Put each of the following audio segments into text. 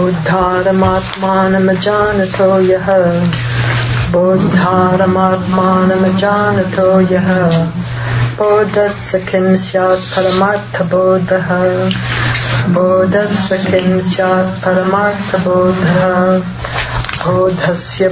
Bodharamatmanamajanato yaha. Bodharamatmanamajanato yaha. Bodhassa kim syat paramartha bodhaha. Bodhassa kim syat paramartha bodhaha. Bodhasya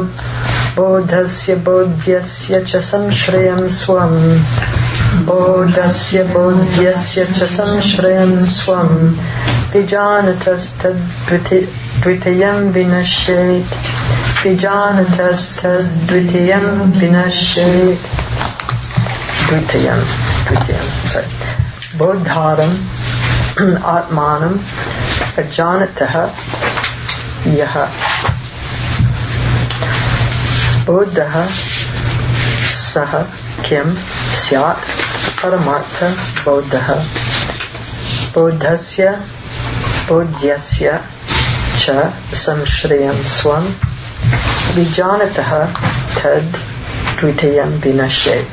bodhyasya cha samshrayam swam. Bodhasya bodhyasya cha samshrayam swam. Vijanatas tad dvitiyam vinashet. Vijanatas tad dvitiyam vinashet. Dvitiyam. Sorry. Bodharam atmanam ajanataha yaha. Bodhaha saha kim syat paramartha bodhaha. Bodhasya bodhyasya cha samshrayam swam. Vijanataha tad dvitiyam vinashet.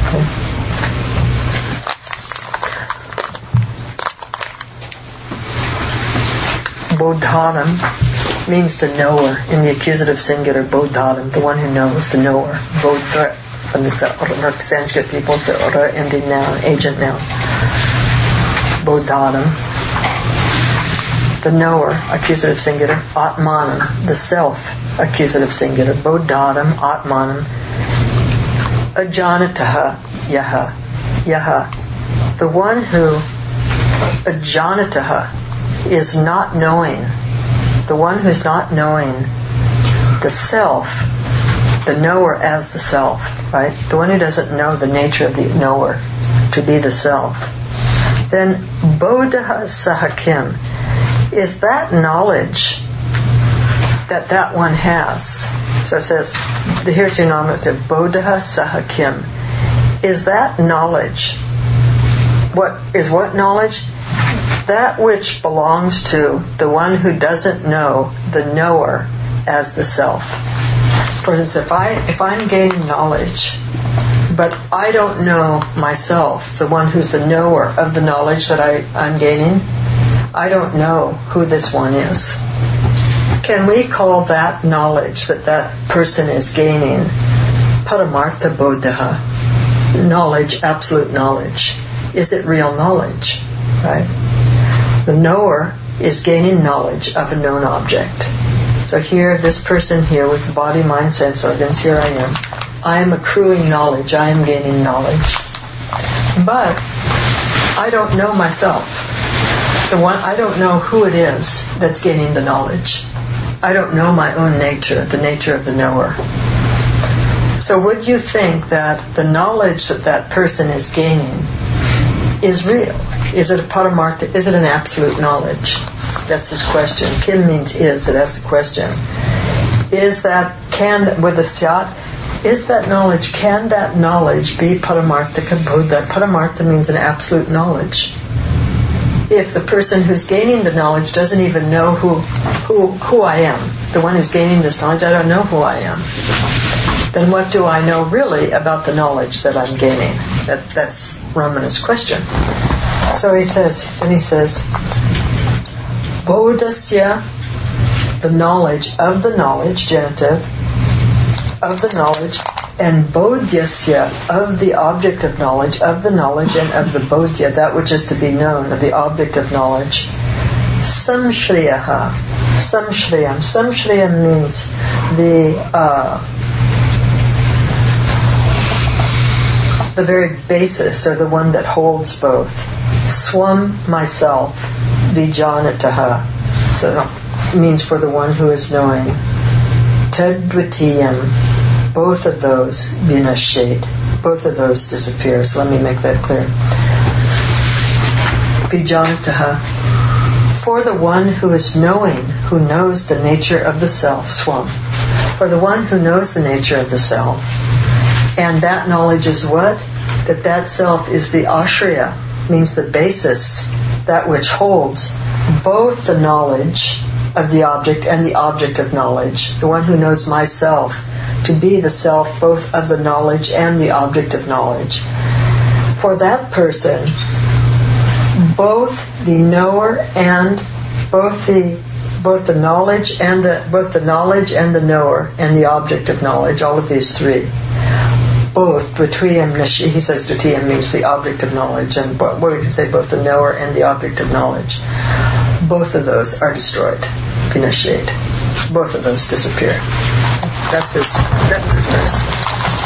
Bodhanam means the knower in the accusative singular. Bodhanam, the one who knows, the knower. Bodha, from the Sanskrit people, it's a ra ending noun, agent noun. Bodhanam, the knower, accusative singular. Atmanam, the self, accusative singular. Bodhanam, Atmanam. Ajanataha, yaha. Yaha, the one who, ajanataha, is not knowing. The one who's not knowing the self, the knower as the self, right? The one who doesn't know the nature of the knower to be the self. Then bodha sahakim is that knowledge that one has. So it says, here's your nominative, bodha sahakim. Is that knowledge? What knowledge? That which belongs to the one who doesn't know the knower as the self. For instance, if I'm gaining knowledge, but I don't know myself, the one who's the knower of the knowledge that I'm gaining, I don't know who this one is. Can we call that knowledge that person is gaining paramartha bodha? Knowledge, absolute knowledge. Is it real knowledge? Right? The knower is gaining knowledge of a known object. So here, this person here with the body, mind, sense organs, here I am. I am accruing knowledge. I am gaining knowledge. But I don't know myself. I don't know who it is that's gaining the knowledge. I don't know my own nature, the nature of the knower. So would you think that the knowledge that person is gaining is real? Is it a paramartha? Is it an absolute knowledge? That's his question. Kim means is, so that's the question. Is that, with a syat, is that knowledge, can that knowledge be paramarthika bodha? Paramartha means an absolute knowledge. If the person who's gaining the knowledge doesn't even know who I am, the one who's gaining this knowledge, I don't know who I am, then what do I know really about the knowledge that I'm gaining? That's Ramana's question. So he says, bodhasya, the knowledge of the knowledge, genitive, of the knowledge, and bodhyasya, of the object of knowledge, of the knowledge, and of the bodhya, that which is to be known, of the object of knowledge. Samshriyaha, samshriyam. Samshriyam means the very basis, or the one that holds both. Swam, myself, vijanataha. So it means for the one who is knowing. Tadvitiyam, both of those vinashet, both of those disappear. So let me make that clear. Vijanataha, for the one who is knowing, who knows the nature of the self, swam. For the one who knows the nature of the self, and that knowledge is what? That self is the ashriya, means the basis, that which holds both the knowledge of the object and the object of knowledge. The one who knows myself to be the self both of the knowledge and the object of knowledge. For that person, both the knower and both the both the knowledge and the knower and the object of knowledge, all of these three. Both, Dvitiyam Nishi, he says Dvitiyam means the object of knowledge, and we can say both the knower and the object of knowledge. Both of those are destroyed, vinashayed. Both of those disappear. That's his verse.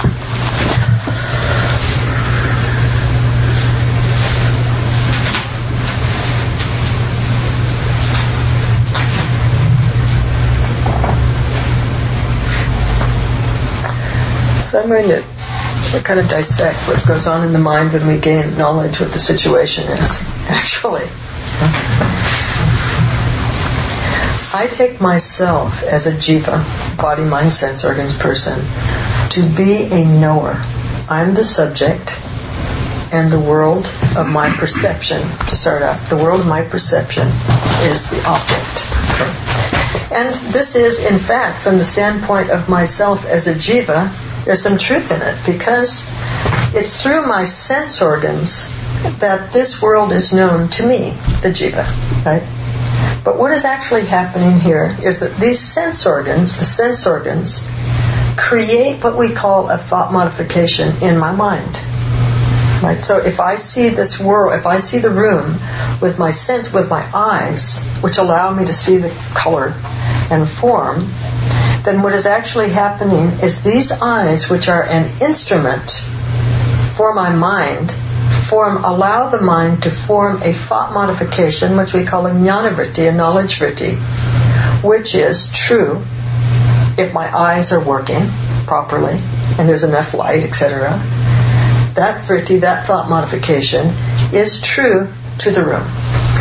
So I'm going to kind of dissect what goes on in the mind when we gain knowledge what the situation is, actually. I take myself as a jiva, body, mind, sense, organs, person, to be a knower. I'm the subject, and the world of my perception, to start out, the world of my perception is the object. Okay? And this is, in fact, from the standpoint of myself as a jiva, there's some truth in it, because it's through my sense organs that this world is known to me, the jiva, right? But what is actually happening here is that these sense organs, the sense organs, create what we call a thought modification in my mind. Right? So if I see this world, if I see the room with my sense, with my eyes, which allow me to see the color and form, then what is actually happening is these eyes, which are an instrument for my mind, allow the mind to form a thought modification, which we call a jnana-vritti, a knowledge vritti, which is true if my eyes are working properly and there's enough light, etc. That vritti, that thought modification, is true to the room.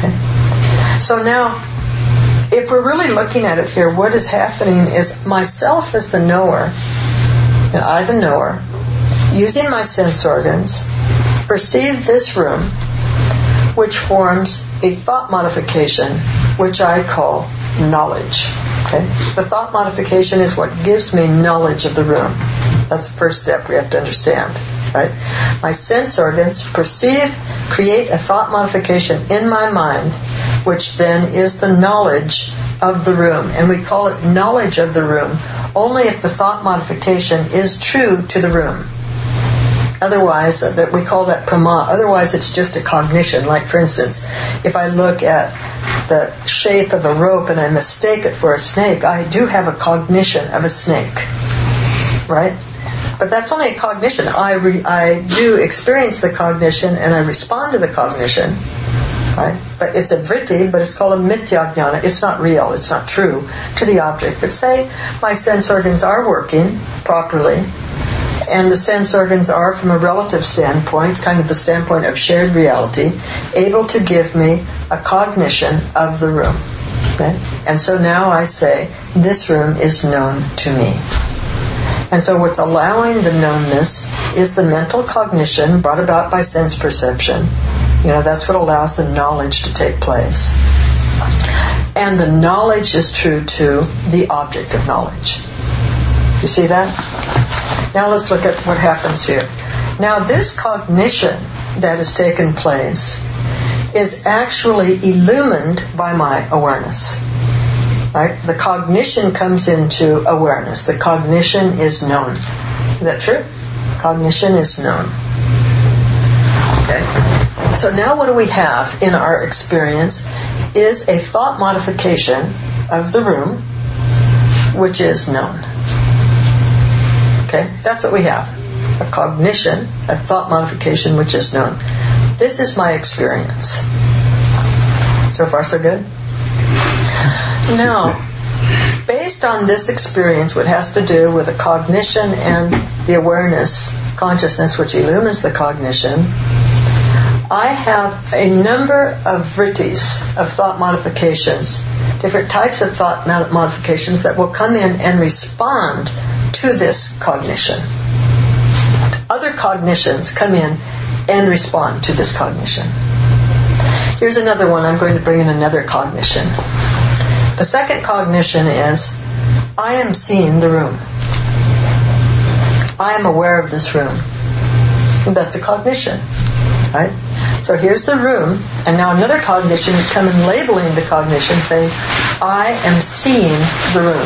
Okay? So now, if we're really looking at it here, what is happening is myself as the knower, and I the knower, using my sense organs, perceive this room, which forms a thought modification, which I call knowledge. Okay? The thought modification is what gives me knowledge of the room. That's the first step we have to understand. Right? My sense organs create a thought modification in my mind, which then is the knowledge of the room. And we call it knowledge of the room only if the thought modification is true to the room. Otherwise, that we call that prama. Otherwise, it's just a cognition. Like, for instance, if I look at the shape of a rope and I mistake it for a snake, I do have a cognition of a snake. Right? But that's only a cognition. I do experience the cognition and I respond to the cognition. Right? But it's a vritti, but it's called a mithya jnana. It's not real, it's not true to the object. But say my sense organs are working properly, and the sense organs are, from a relative standpoint, kind of the standpoint of shared reality, able to give me a cognition of the room. Okay? And so now I say, this room is known to me. And so what's allowing the knownness is the mental cognition brought about by sense perception. That's what allows the knowledge to take place. And the knowledge is true to the object of knowledge. You see that? Now let's look at what happens here. Now this cognition that has taken place is actually illumined by my awareness. Right? The cognition comes into awareness. The cognition is known. Is that true? Cognition is known. Okay. So now what do we have in our experience is a thought modification of the room, which is known. Okay? That's what we have. A cognition, a thought modification, which is known. This is my experience. So far, so good? Now, based on this experience, what has to do with the cognition and the awareness, consciousness, which illumines the cognition, I have a number of vrittis, of thought modifications, different types of thought modifications that will come in and respond to this cognition. Other cognitions come in and respond to this cognition. Here's another one. I'm going to bring in another cognition. The second cognition is, I am seeing the room. I am aware of this room. And that's a cognition. Right? So here's the room, and now another cognition is coming labeling the cognition, saying, I am seeing the room.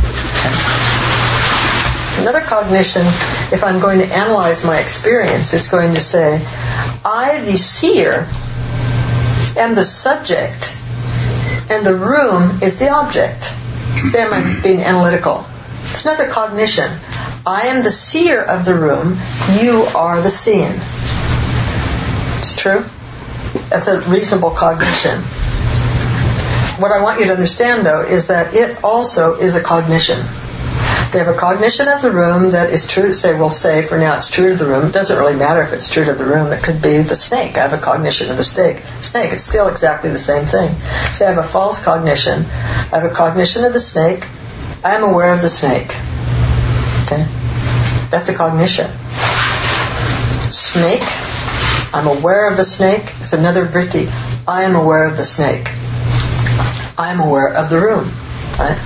Okay. Another cognition, if I'm going to analyze my experience, it's going to say, I, the seer, am the subject, and the room is the object. Say I'm being analytical. It's another cognition. I am the seer of the room, you are the seen. It's true? That's a reasonable cognition. What I want you to understand, though, is that it also is a cognition. They have a cognition of the room that is true. We'll say for now it's true to the room. It doesn't really matter if it's true to the room. It could be the snake. I have a cognition of the snake. It's still exactly the same thing. Say I have a false cognition. I have a cognition of the snake. I am aware of the snake. Okay? That's a cognition. Snake. I'm aware of the snake. It's another vritti. I am aware of the snake. I am aware of the room. Right?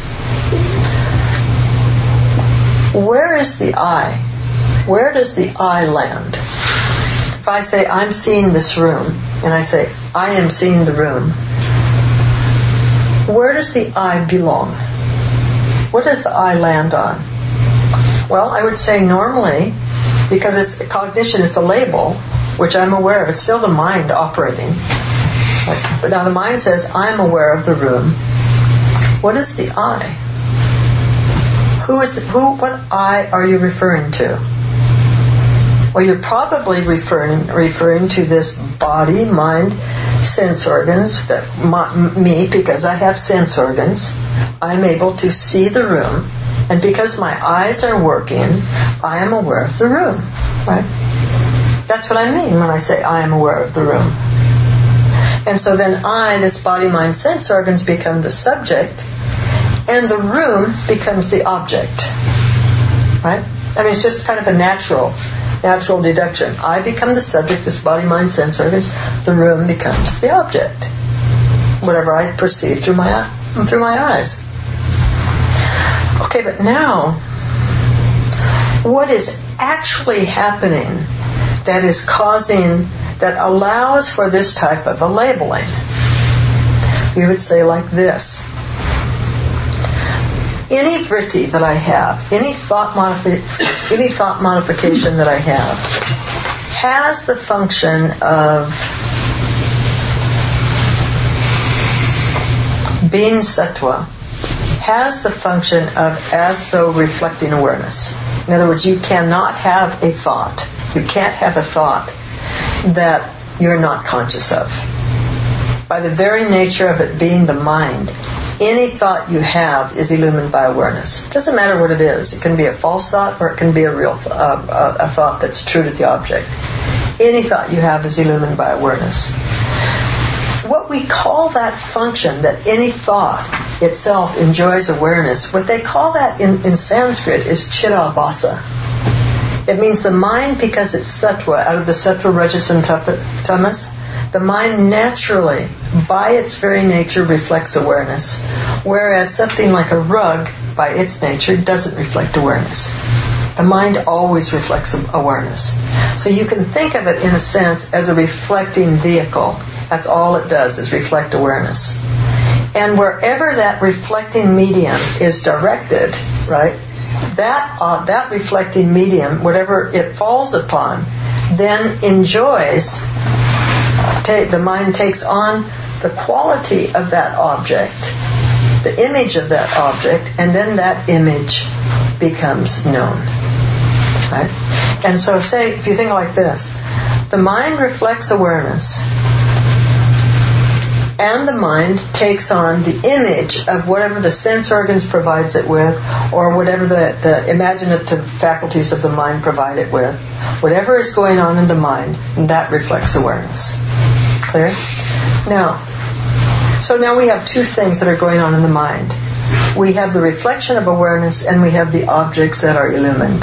Where is the I? Where does the I land? If I say, I'm seeing this room, and I say, I am seeing the room, where does the I belong? What does the I land on? Well, I would say normally, because it's a cognition, it's a label, which I'm aware of. It's still the mind operating. But now the mind says, I'm aware of the room. What is the I? What I are you referring to? Well, you're probably referring to this body, mind, sense organs, me, because I have sense organs. I'm able to see the room, and because my eyes are working, I am aware of the room. Right? That's what I mean when I say I am aware of the room. And so then this body, mind, sense organs become the subject, and the room becomes the object. Right? I mean, it's just kind of a natural deduction. I become the subject, this body, mind, sense organs. The room becomes the object. Whatever I perceive through my eyes. Okay, but now, what is actually happening that allows for this type of a labeling? You would say like this. Any vritti that I have, any thought modification that I have, has the function of being sattva, has the function of as though reflecting awareness. In other words, you cannot have a thought. You can't have a thought that you're not conscious of. By the very nature of it being the mind, any thought you have is illumined by awareness. It doesn't matter what it is. It can be a false thought or it can be a real a thought that's true to the object. Any thought you have is illumined by awareness. What we call that function, that any thought itself enjoys awareness, what they call that in Sanskrit is chidabhasa. It means the mind, because it's sattva, out of the sattva, rajas, and tamas, the mind naturally, by its very nature, reflects awareness. Whereas something like a rug, by its nature, doesn't reflect awareness. The mind always reflects awareness. So you can think of it, in a sense, as a reflecting vehicle. That's all it does, is reflect awareness. And wherever that reflecting medium is directed, right, that reflecting medium, whatever it falls upon, then enjoys, the mind takes on the quality of that object, the image of that object, and then that image becomes known. Right? And so say, if you think like this, the mind reflects awareness, and the mind takes on the image of whatever the sense organs provides it with, or whatever the imaginative faculties of the mind provide it with. Whatever is going on in the mind, that reflects awareness. Clear? Now we have two things that are going on in the mind. We have the reflection of awareness, and we have the objects that are illumined.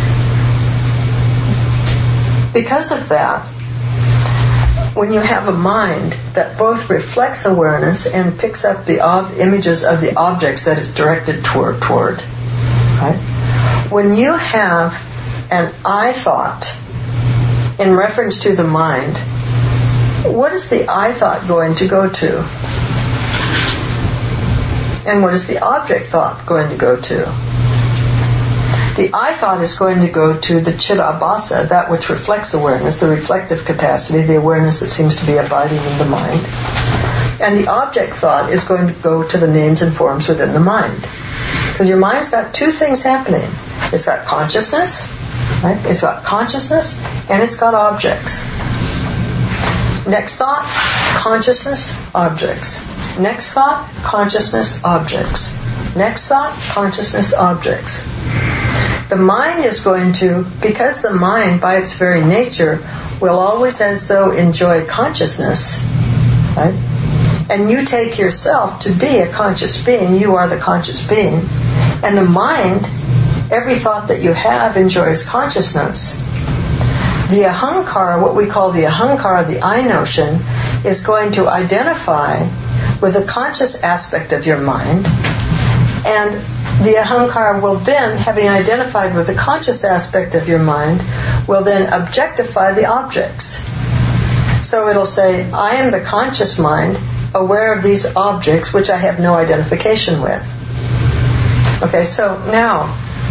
Because of that, when you have a mind that both reflects awareness and picks up the images of the objects that it's directed toward, right? When you have an I thought in reference to the mind, what is the I thought going to go to? And what is the object thought going to go to? The I thought is going to go to the Chidabhasa, that which reflects awareness, the reflective capacity, the awareness that seems to be abiding in the mind. And the object thought is going to go to the names and forms within the mind. Because your mind's got two things happening. It's got consciousness, right? It's got consciousness, and it's got objects. Next thought, consciousness, objects. Next thought, consciousness, objects. Next thought, consciousness, objects. The mind is going to, because the mind by its very nature will always as though enjoy consciousness, right? And you take yourself to be a conscious being, you are the conscious being. And the mind, every thought that you have enjoys consciousness. The ahankara, what we call the ahankara, the I notion, is going to identify with the conscious aspect of your mind, and the ahankara will then, having identified with the conscious aspect of your mind, will then objectify the objects. So it'll say, I am the conscious mind, aware of these objects which I have no identification with. Okay, so now,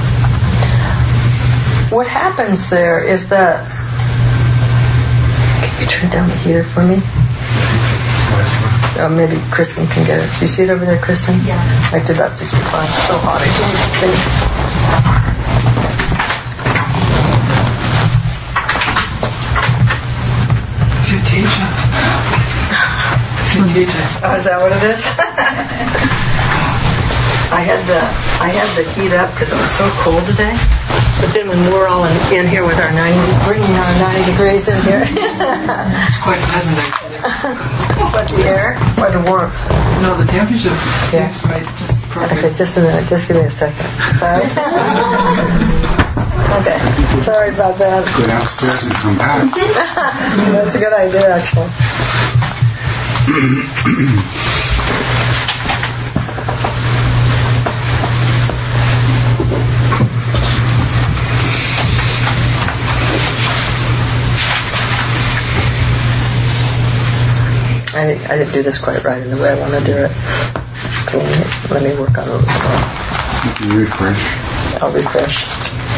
what happens there is that... Can you turn down the heater for me? Maybe Kristen can get it. Do you see it over there, Kristen? Yeah. Right to about 65. It's so hot. I can't. It's your teachers. It's your teachers. Oh, is that what it is? I had the heat up because it was so cold today. But then when we're all in here with our 90, bringing our 90 degrees in here. It's quite pleasant actually. But the air or the warmth? No, the temperature seems right, just perfect. Okay, just a minute. Just give me a second. Sorry. Okay. Sorry about that. Go downstairs and come back. That's a good idea, actually. I didn't do this quite right in the way I want to do it. So let me work on it a little more. You can refresh. I'll refresh.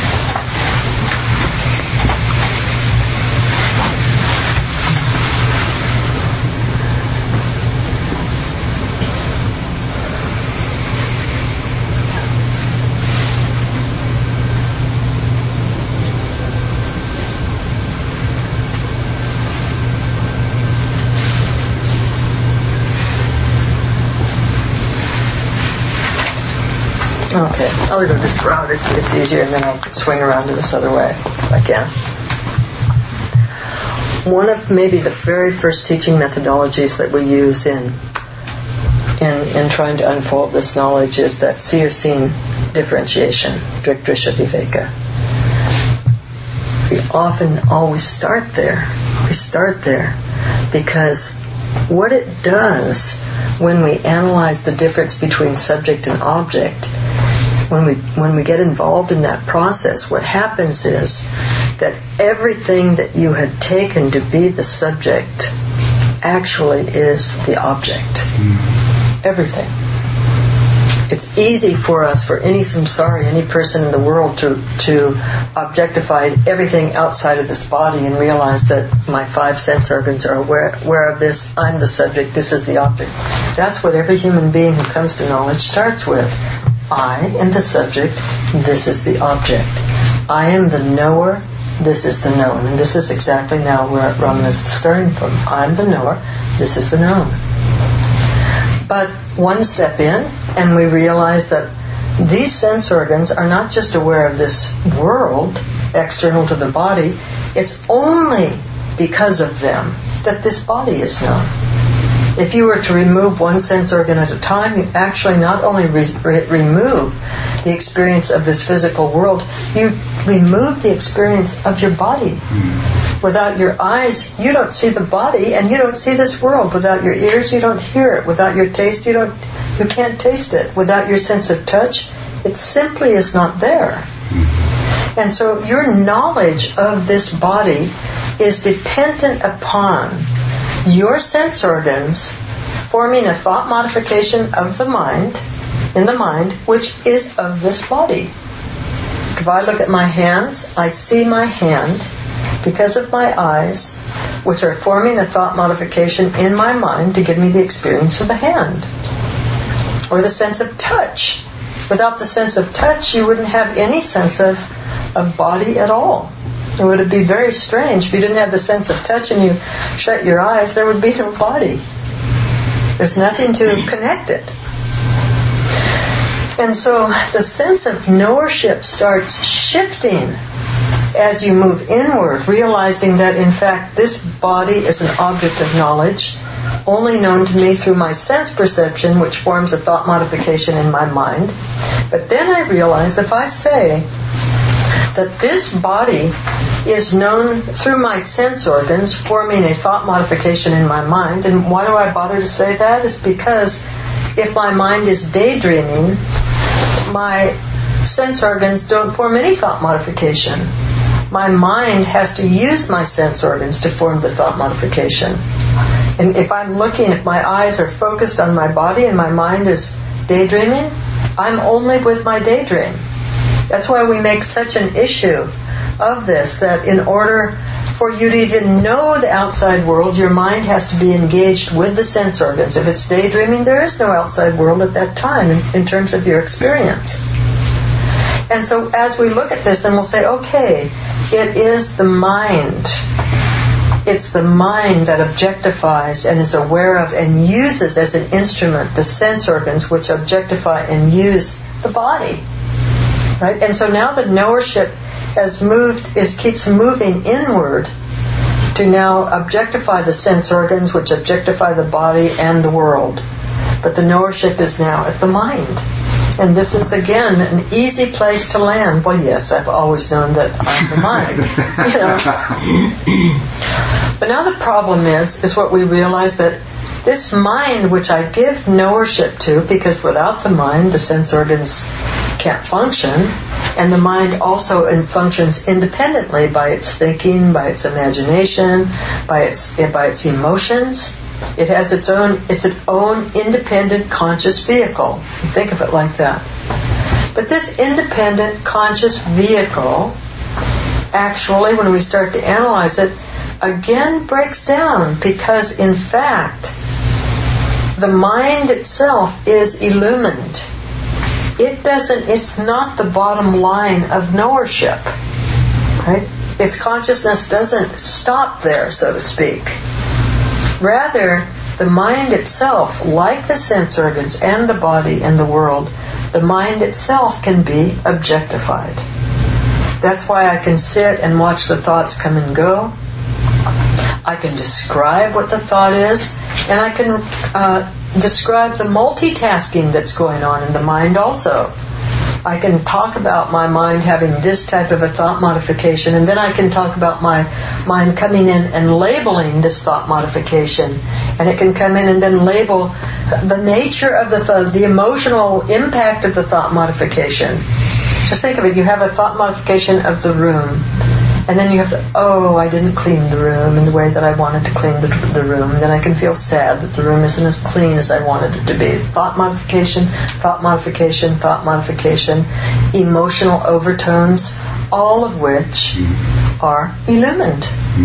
Okay, I'll go this route. It's easier, and then I'll swing around to this other way if I can. One of maybe the very first teaching methodologies that we use in trying to unfold this knowledge is that see-or-seen differentiation, Drik-Drisha Viveka. We often always start there. We start there because what it does when we analyze the difference between subject and object, when we get involved in that process, what happens is that everything that you had taken to be the subject actually is the object. Everything. It's easy for us, for any samsari, any person in the world, to objectify everything outside of this body and realize that my 5 sense organs are aware of this, I'm the subject, this is the object. That's what every human being who comes to knowledge starts with. I am the subject, this is the object. I am the knower, this is the known. And this is exactly now where Ramana is starting from. I'm the knower, this is the known. But one step in, and we realize that these sense organs are not just aware of this world external to the body, it's only because of them that this body is known. If you were to remove one sense organ at a time, you actually not only remove the experience of this physical world, you remove the experience of your body. Without your eyes, you don't see the body, and you don't see this world. Without your ears, you don't hear it. Without your taste, you can't taste it. Without your sense of touch, it simply is not there. And so your knowledge of this body is dependent upon your sense organs forming a thought modification of the mind in the mind, which is of this body. If I look at my hands, I see my hand because of my eyes, which are forming a thought modification in my mind to give me the experience of the hand. Or the sense of touch. Without the sense of touch, you wouldn't have any sense of body at all. It would be very strange. If you didn't have the sense of touch and you shut your eyes, there would be no body. There's nothing to connect it. And so the sense of knowership starts shifting as you move inward, realizing that in fact this body is an object of knowledge, only known to me through my sense perception, which forms a thought modification in my mind. But then I realize if I say that this body is known through my sense organs, forming a thought modification in my mind, and why do I bother to say that? It's because if my mind is daydreaming, my sense organs don't form any thought modification. My mind has to use my sense organs to form the thought modification. And if I'm looking, if my eyes are focused on my body and my mind is daydreaming, I'm only with my daydream. That's why we make such an issue of this, that in order for you to even know the outside world, your mind has to be engaged with the sense organs. If it's daydreaming, there is no outside world at that time in terms of your experience. And so as we look at this, then we'll say, okay, it is the mind. It's the mind that objectifies and is aware of and uses as an instrument the sense organs which objectify and use the body. Right? And so now the knowership has moved, keeps moving inward to now objectify the sense organs which objectify the body and the world. But the knowership is now at the mind. And this is, again, an easy place to land. Well, yes, I've always known that I'm the mind. But now the problem is what we realize, that this mind which I give knowership to, because without the mind, the sense organs can't function, and the mind also functions independently by its thinking, by its imagination, by its emotions. It has its own independent conscious vehicle. Think of it like that. But this independent conscious vehicle, actually, when we start to analyze it, again breaks down, because in fact, the mind itself is illumined. It's not the bottom line of knowership, right? Its consciousness doesn't stop there, so to speak. Rather, the mind itself, like the sense organs and the body and the world, the mind itself can be objectified. That's why I can sit and watch the thoughts come and go. I can describe what the thought is, and I can describe the multitasking that's going on in the mind also. I can talk about my mind having this type of a thought modification, and then I can talk about my mind coming in and labeling this thought modification. And it can come in and then label the nature of the thought, the emotional impact of the thought modification. Just think of it, you have a thought modification of the room. And then you have to, I didn't clean the room in the way that I wanted to clean the room. And then I can feel sad that the room isn't as clean as I wanted it to be. Thought modification, thought modification, thought modification, emotional overtones, all of which are illumined.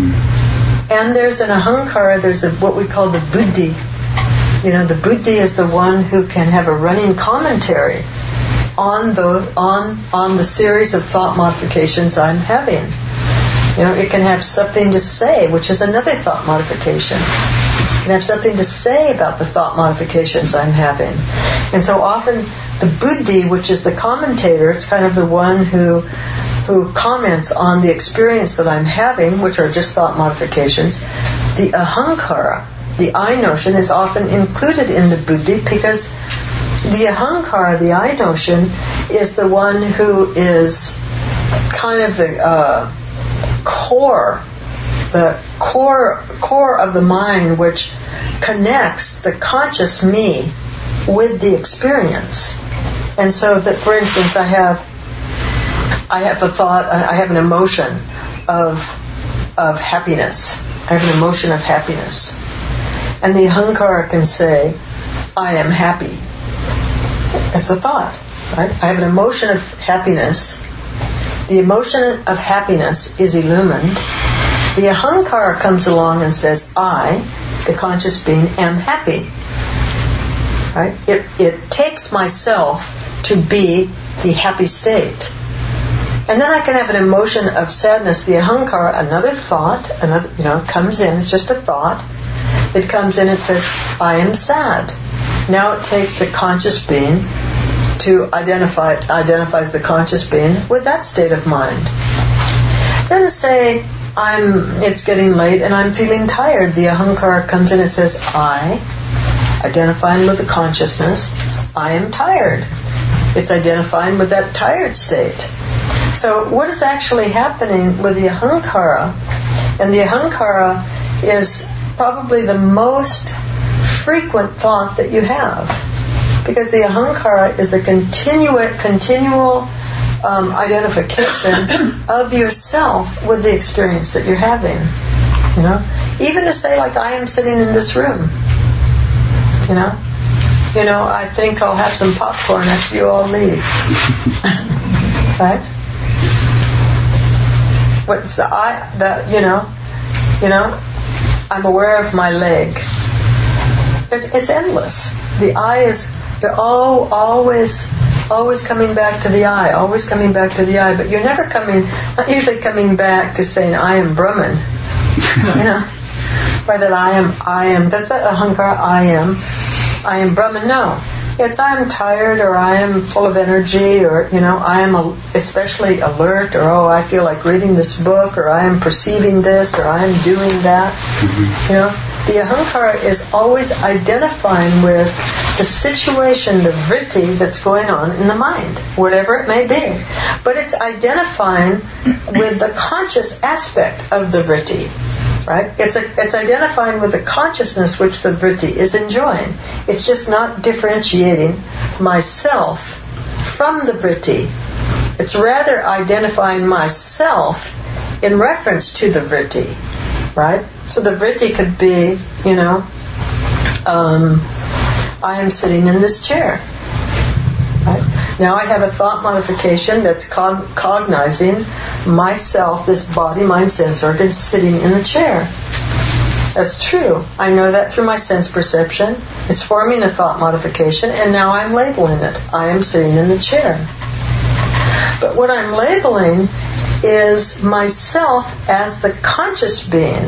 And there's an ahankara, there's what we call the buddhi. The buddhi is the one who can have a running commentary on the series of thought modifications I'm having. It can have something to say, which is another thought modification. It can have something to say about the thought modifications I'm having. And so often the buddhi, which is the commentator, it's kind of the one who comments on the experience that I'm having, which are just thought modifications. The ahankara, the I notion, is often included in the buddhi, because the ahankara, the I notion, is the one who is kind of the core of the mind, which connects the conscious me with the experience. And so that, for instance, I have a thought, I have an emotion of happiness. I have an emotion of happiness. And the ahankara can say, I am happy. It's a thought, right? I have an emotion of happiness. The emotion of happiness is illumined. The ahankara comes along and says, I, the conscious being, am happy. Right? It takes myself to be the happy state. And then I can have an emotion of sadness. The ahankara, another thought, comes in. It's just a thought. It comes in and says, I am sad. Now it takes the conscious being to identifies the conscious being with that state of mind. Then say, it's getting late and I'm feeling tired. The ahankara comes in and says, I, identifying with the consciousness, I am tired. It's identifying with that tired state. So what is actually happening with the ahankara? And the ahankara is probably the most frequent thought that you have. Because the ahankara is the continual identification of yourself with the experience that you're having. You know, even to say, like, I am sitting in this room. You know, I think I'll have some popcorn after you all leave. Right? What's I'm aware of my leg. It's endless. The eye is. You're always coming back to the eye, always coming back to the eye, but you're not usually coming back to saying, I am Brahman. By that I am, that's that ahankara, I am Brahman. No. It's I am tired, or I am full of energy, or, I am especially alert, or, I feel like reading this book, or I am perceiving this, or I am doing that. The ahankara is always identifying with the situation, the vritti that's going on in the mind, whatever it may be. But it's identifying with the conscious aspect of the vritti, right? It's identifying with the consciousness which the vritti is enjoying. It's just not differentiating myself from the vritti. It's rather identifying myself in reference to the vritti, right? So the vritti could be, I am sitting in this chair. Right? Now I have a thought modification that's cognizing myself, this body, mind, sense organs, sitting in the chair. That's true. I know that through my sense perception. It's forming a thought modification, and now I'm labeling it. I am sitting in the chair. But what I'm labeling is myself as the conscious being.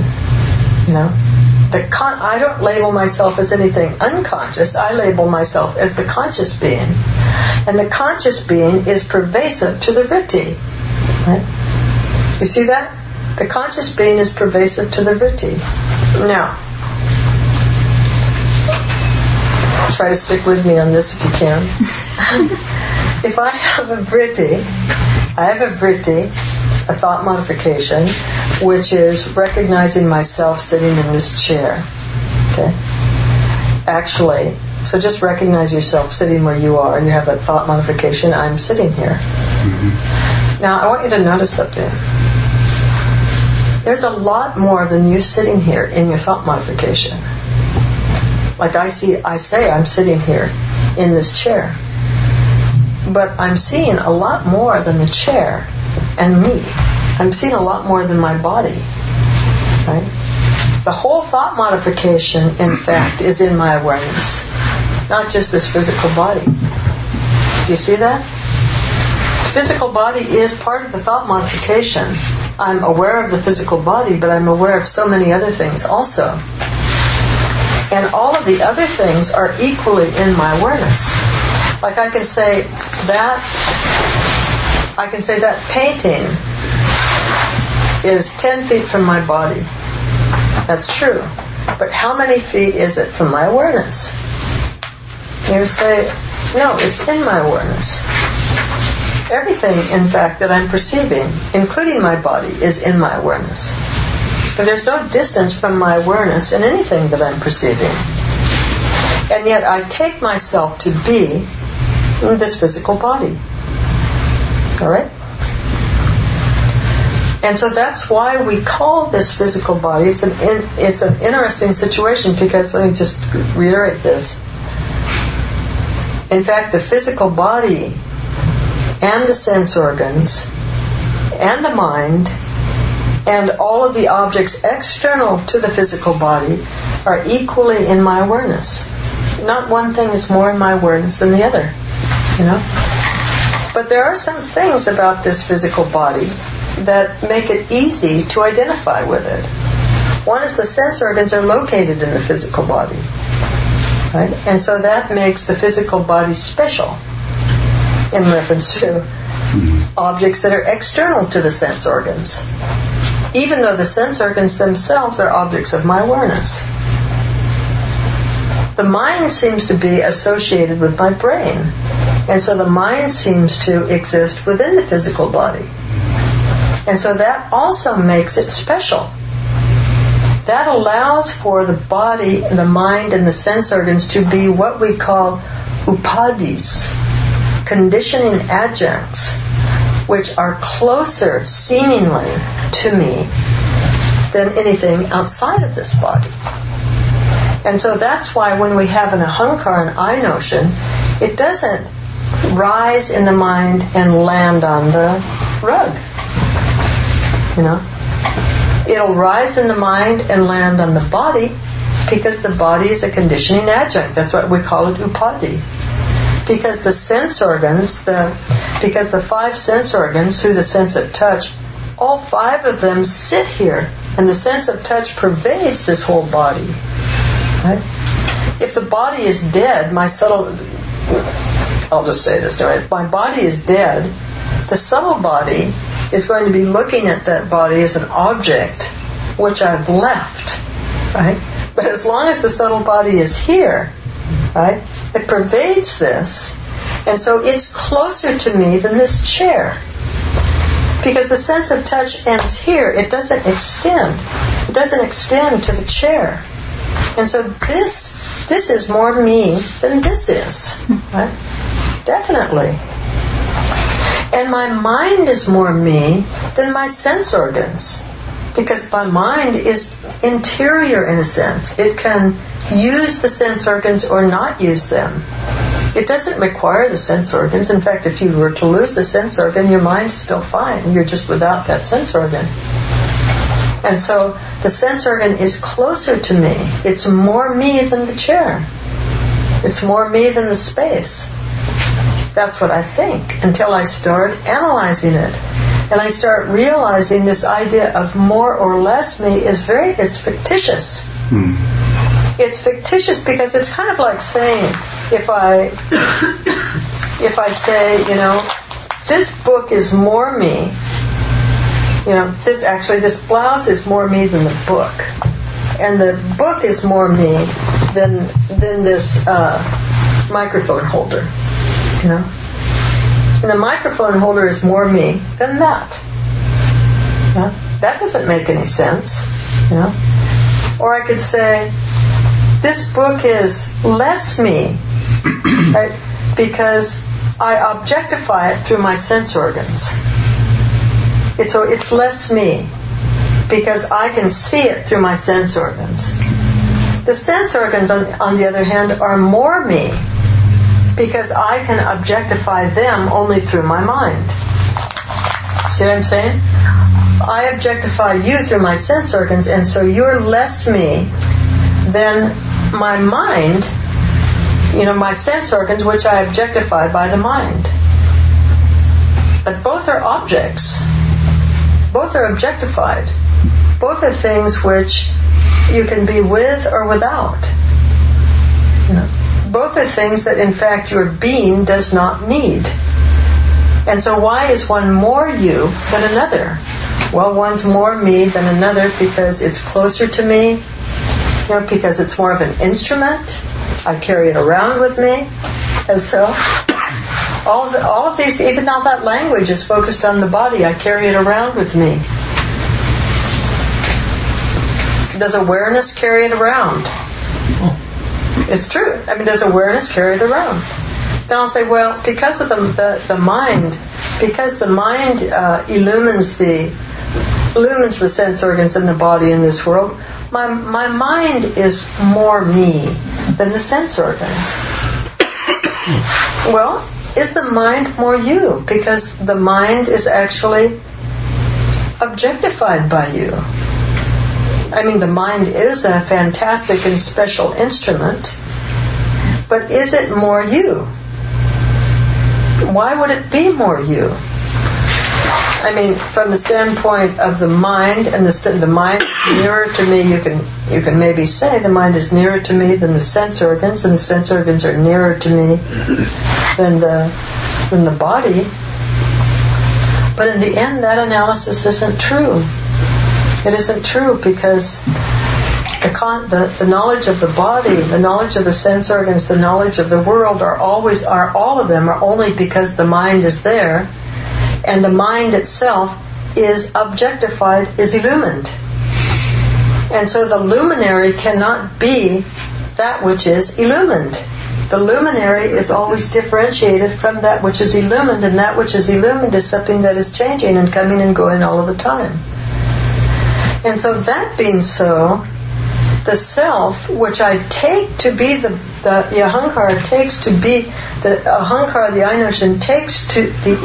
I don't label myself as anything unconscious. I label myself as the conscious being. And the conscious being is pervasive to the vritti. Right? You see that? The conscious being is pervasive to the vritti. Now, try to stick with me on this if you can. If I have a vritti, a thought modification, which is recognizing myself sitting in this chair. Okay? Actually, so just recognize yourself sitting where you are. You have a thought modification, I'm sitting here. Mm-hmm. Now, I want you to notice something. There's a lot more than you sitting here in your thought modification. Like I say I'm sitting here in this chair. But I'm seeing a lot more than the chair and me. I'm seeing a lot more than my body. Right? The whole thought modification, in fact, is in my awareness. Not just this physical body. Do you see that? The physical body is part of the thought modification. I'm aware of the physical body, but I'm aware of so many other things also. And all of the other things are equally in my awareness. Like I can say that painting is 10 feet from my body. That's true. But how many feet is it from my awareness? You say, no, it's in my awareness. Everything, in fact, that I'm perceiving, including my body, is in my awareness. But there's no distance from my awareness in anything that I'm perceiving. And yet I take myself to be in this physical body. All right? And so that's why we call this physical body. It's an interesting situation because, let me just reiterate this. In fact, the physical body and the sense organs and the mind and all of the objects external to the physical body are equally in my awareness. Not one thing is more in my awareness than the other, you know. But there are some things about this physical body that make it easy to identify with it. One is the sense organs are located in the physical body, right? And so that makes the physical body special in reference to objects that are external to the sense organs, even though the sense organs themselves are objects of my awareness. The mind seems to be associated with my brain, and so the mind seems to exist within the physical body. And so that also makes it special. That allows for the body, the mind, and the sense organs to be what we call upadhis, conditioning adjuncts, which are closer, seemingly, to me than anything outside of this body. And so that's why when we have an ahankara, an I notion, it doesn't rise in the mind and land on the rug. You know? It'll rise in the mind and land on the body because the body is a conditioning adjunct. That's what we call it upadhi. Because the sense organs, because the 5 sense organs through the sense of touch, all 5 of them sit here, and the sense of touch pervades this whole body. Right? If the body is dead, I'll just say this, right? My body is dead, the subtle body is going to be looking at that body as an object which I've left, right? But as long as the subtle body is here, right, it pervades this, and so it's closer to me than this chair. Because the sense of touch ends here, it doesn't extend. It doesn't extend to the chair. And so this is more me than this is, right? Definitely. And my mind is more me than my sense organs, because my mind is interior in a sense. It can use the sense organs or not use them. It doesn't require the sense organs. In fact, if you were to lose the sense organ, your mind is still fine. You're just without that sense organ. And so the sense organ is closer to me. It's more me than the chair. It's more me than the space. That's what I think until I start analyzing it. And I start realizing this idea of more or less me it's fictitious. It's fictitious because it's kind of like saying, if I say, you know, this book is more me, you know, this blouse is more me than the book. And the book is more me than this microphone holder. You know? And the microphone holder is more me than that. You know? That doesn't make any sense. You know? Or I could say, this book is less me, right? Because I objectify it through my sense organs. So it's less me because I can see it through my sense organs. The sense organs, on the other hand, are more me because I can objectify them only through my mind. See what I'm saying? I objectify you through my sense organs, and so you're less me than my mind, you know, my sense organs, which I objectify by the mind. But both are objects. Both are objectified. Both are things which you can be with or without. You know? Both are things that, in fact, your being does not need. And so why is one more you than another? Well, one's more me than another because it's closer to me, you know, because it's more of an instrument. I carry it around with me. As so, all of these, even though that language is focused on the body, I carry it around with me. Does awareness carry it around? It's true. I mean, does awareness carry it around? Then I'll say, well, because of the mind, because the mind illumines the sense organs in the body in this world, my mind is more me than the sense organs. Well, is the mind more you? Because the mind is actually objectified by you. I mean, the mind is a fantastic and special instrument, but is it more you? Why would it be more you? I mean, from the standpoint of the mind, and the mind is nearer to me, you can maybe say the mind is nearer to me than the sense organs, and the sense organs are nearer to me than the body. But in the end, that analysis isn't true. It isn't true because the knowledge of the body, the knowledge of the sense organs, the knowledge of the world all of them are only because the mind is there, and the mind itself is objectified, is illumined. And so the luminary cannot be that which is illumined. The luminary is always differentiated from that which is illumined, and that which is illumined is something that is changing and coming and going all of the time. And so that being so, the self, which I take to be the ahankara takes to be the ahankara, the I notion takes to the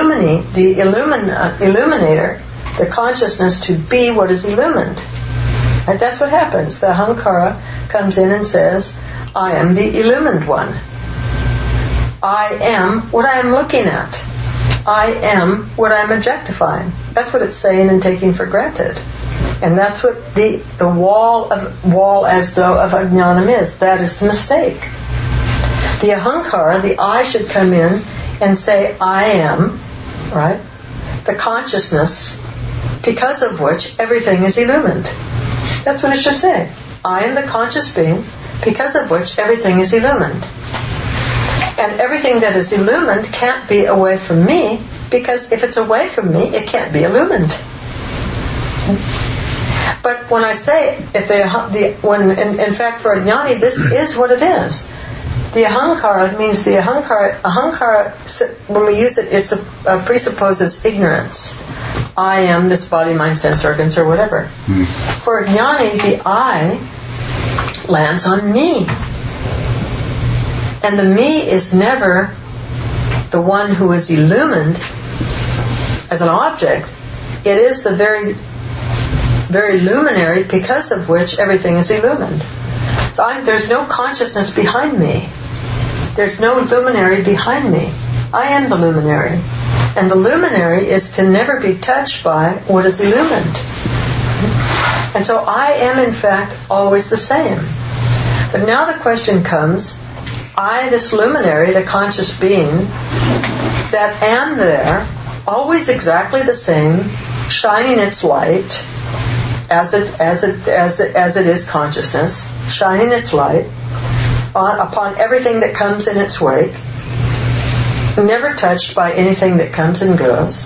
illuminator, the consciousness to be what is illumined. And that's what happens. The ahankara comes in and says, I am the illumined one. I am what I am looking at. I am what I am objectifying. That's what it's saying and taking for granted. And that's what the wall as though of ajnanam is. That is the mistake. The ahankara, the I, should come in and say, I am, right? The consciousness, because of which everything is illumined. That's what it should say. I am the conscious being, because of which everything is illumined. And everything that is illumined can't be away from me, because if it's away from me, it can't be illumined. But when I say, in fact for a jnani, this is what it is. The ahankara means the ahankara, when we use it, it presupposes ignorance. I am this body, mind, sense organs, or whatever. For a jnani, the I lands on me. And the me is never the one who is illumined as an object. It is the very, very luminary because of which everything is illumined. So there's no consciousness behind me. There's no luminary behind me. I am the luminary. And the luminary is to never be touched by what is illumined. And so I am in fact always the same. But now the question comes, I, this luminary, the conscious being, that am there, always exactly the same, shining its light, as it is consciousness, shining its light upon everything that comes in its wake, never touched by anything that comes and goes,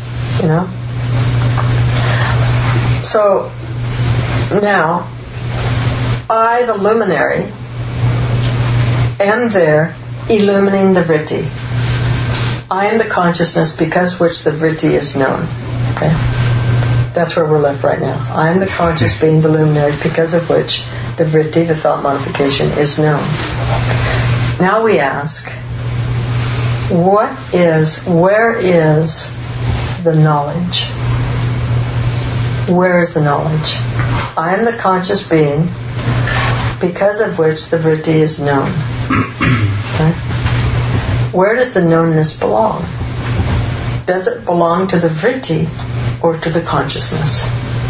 So now, I, the luminary, am there illumining the vritti. I am the consciousness because which the vritti is known. Okay? That's where we're left right now. I am the conscious being, the luminary, because of which the vritti, the thought modification, is known. Now we ask, where is the knowledge? Where is the knowledge? I am the conscious being, because of which the vritti is known. Okay? Where does the knownness belong? Does it belong to the vritti or to the consciousness?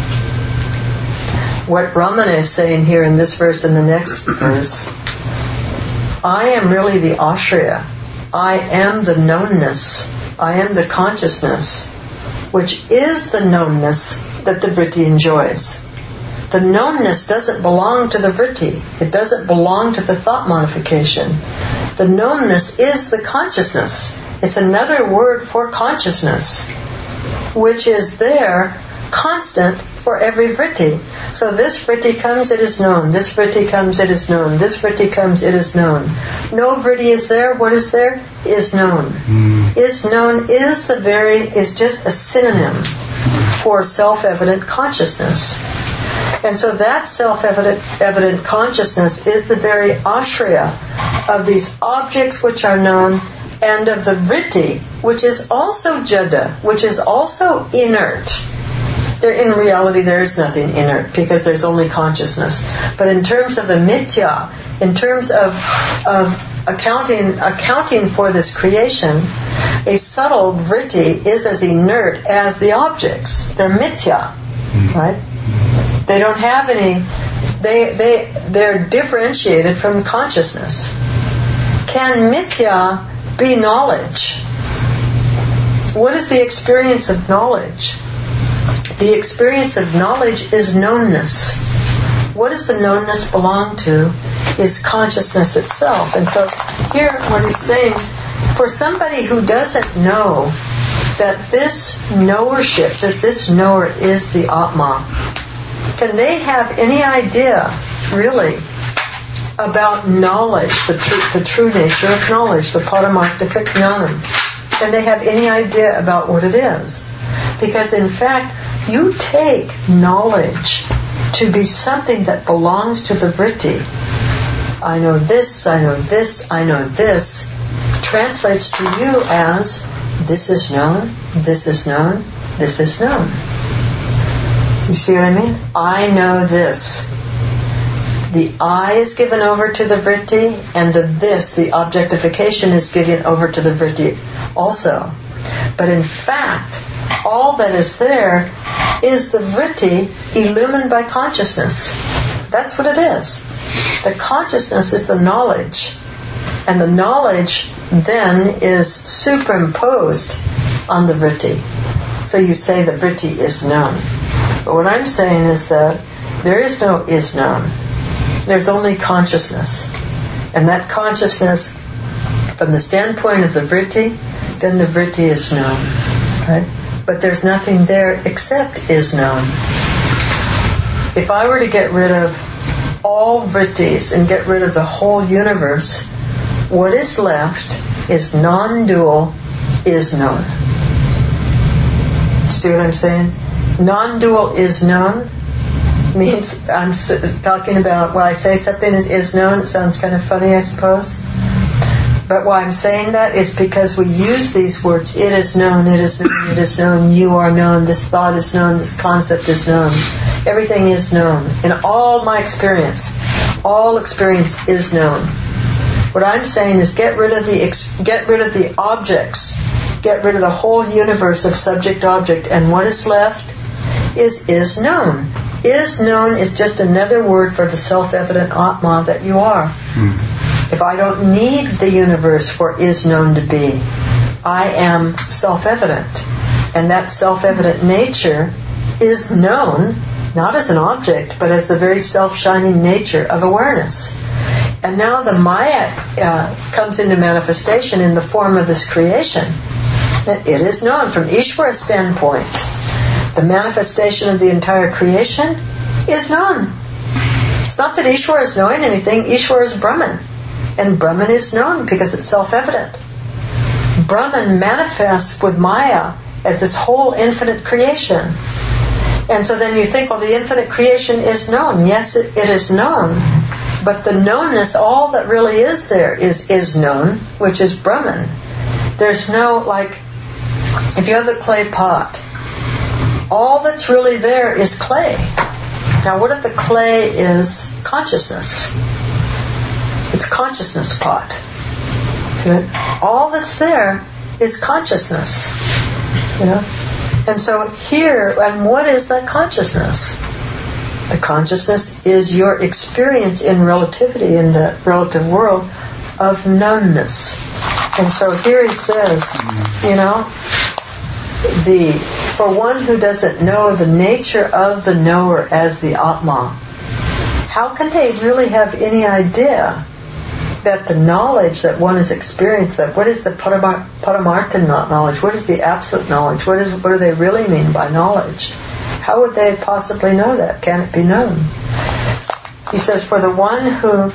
What Ramana is saying here in this verse and the next verse, I am really the ashraya. I am the knownness. I am the consciousness, which is the knownness that the vritti enjoys. The knownness doesn't belong to the vritti. It doesn't belong to the thought modification. The knownness is the consciousness. It's another word for consciousness, which is there, constant for every vritti. So this vritti comes, it is known. This vritti comes, it is known. This vritti comes, it is known. No vritti is there. What is there? Is known. Is known is just a synonym for self-evident consciousness. And so that self-evident consciousness is the very ashraya of these objects which are known, and of the vritti, which is also jada, which is also inert. In reality, there is nothing inert because there's only consciousness. But in terms of the mithya, in terms of accounting for this creation, a subtle vritti is as inert as the objects. They're mithya, right? They don't have any. They're differentiated from consciousness. Can mithya be knowledge? What is the experience of knowledge? The experience of knowledge is knownness. What does the knownness belong to? Is consciousness itself. And so here what he's saying, for somebody who doesn't know that this knowership, that this knower is the Atma, can they have any idea, really, about knowledge, the true nature of knowledge, the Paramarthika Jnanam? Can they have any idea about what it is? Because in fact, you take knowledge to be something that belongs to the vritti. I know this, I know this, I know this, translates to you as this is known, this is known, this is known. You see what I mean? I know this. The I is given over to the vritti, and the this, the objectification, is given over to the vritti also. But in fact, all that is there is the vritti illumined by consciousness. That's what it is. The consciousness is the knowledge. And the knowledge then is superimposed on the vritti. So you say the vritti is known. But what I'm saying is that there is no is known. There's only consciousness. And that consciousness, from the standpoint of the vritti, then the vritti is known. Right? But there's nothing there except is known. If I were to get rid of all vrittis and get rid of the whole universe, what is left is non-dual is known. See what I'm saying? Non-dual is known means I'm talking about when I say something is known, it sounds kind of funny, I suppose. But why I'm saying that is because we use these words, it is known, it is known, it is known, you are known, this thought is known, this concept is known. Everything is known. In all my experience, all experience is known. What I'm saying is get rid of the objects, get rid of the whole universe of subject-object, and what is left is known. Is known is just another word for the self-evident Atma that you are. If I don't need the universe for is known to be, I am self-evident. And that self-evident nature is known, not as an object, but as the very self-shining nature of awareness. And now the Maya comes into manifestation in the form of this creation. That it is known from Ishvara's standpoint. The manifestation of the entire creation is known. It's not that Ishvara is knowing anything. Ishvara is Brahman. And Brahman is known because it's self-evident. Brahman manifests with Maya as this whole infinite creation. And so then you think, well, the infinite creation is known. Yes, it is known. But the knownness, all that really is there is known, which is Brahman. There's no, like, if you have a clay pot, all that's really there is clay. Now, what if the clay is consciousness? It's consciousness pot. So all that's there is consciousness. You know? And so here, and what is that consciousness? The consciousness is your experience in relativity, in the relative world, of knownness. And so here he says, you know, for one who doesn't know the nature of the knower as the Atma, how can they really have any idea that the knowledge that one has experienced, that what is the Paramartha knowledge, what is the absolute knowledge, what do they really mean by knowledge? How would they possibly know that? Can it be known? He says, for the one who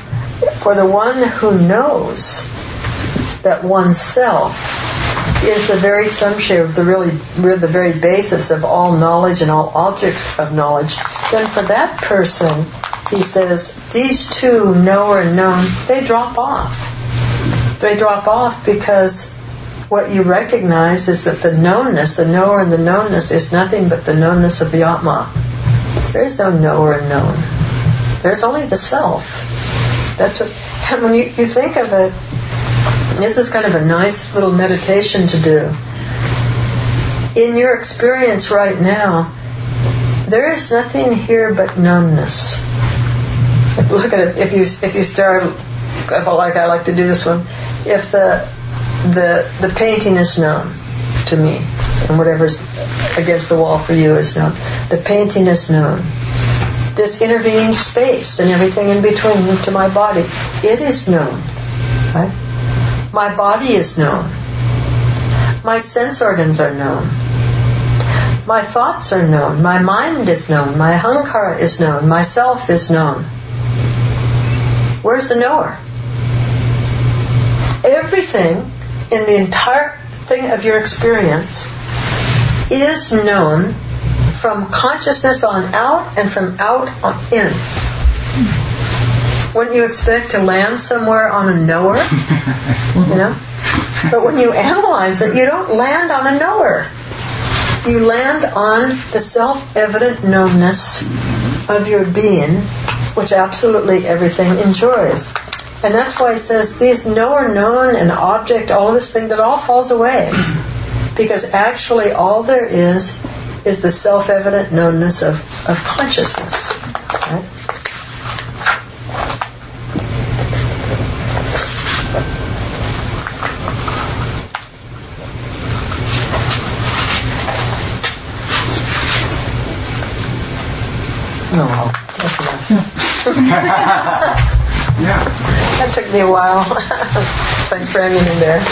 knows that oneself is the very samshaya, the very basis of all knowledge and all objects of knowledge, then for that person, he says, these two, knower and known, they drop off. They drop off because what you recognize is that the knownness, the knower and the knownness, is nothing but the knownness of the Atma. There is no knower and known. There's only the self. That's what. And when you think of it, this is kind of a nice little meditation to do. In your experience right now, there is nothing here but knownness. Look at it. If you start, like I like to do this one, if the painting is known to me, and whatever's against the wall for you is known, the painting is known. This intervening space and everything in between to my body, it is known. Right? My body is known. My sense organs are known. My thoughts are known. My mind is known. My ahankara is known. Myself is known. Where's the knower? Everything in the entire thing of your experience is known from consciousness on out and from out on in. Wouldn't you expect to land somewhere on a knower? You know? But when you analyze it, you don't land on a knower. You land on the self-evident knownness of your being, which absolutely everything enjoys. And that's why it says these knower, known, and object, all this thing, that all falls away. Because actually all there is the self-evident knownness of consciousness. Right? Oh, that's enough. Yeah. That took me a while. Thanks for hanging in there.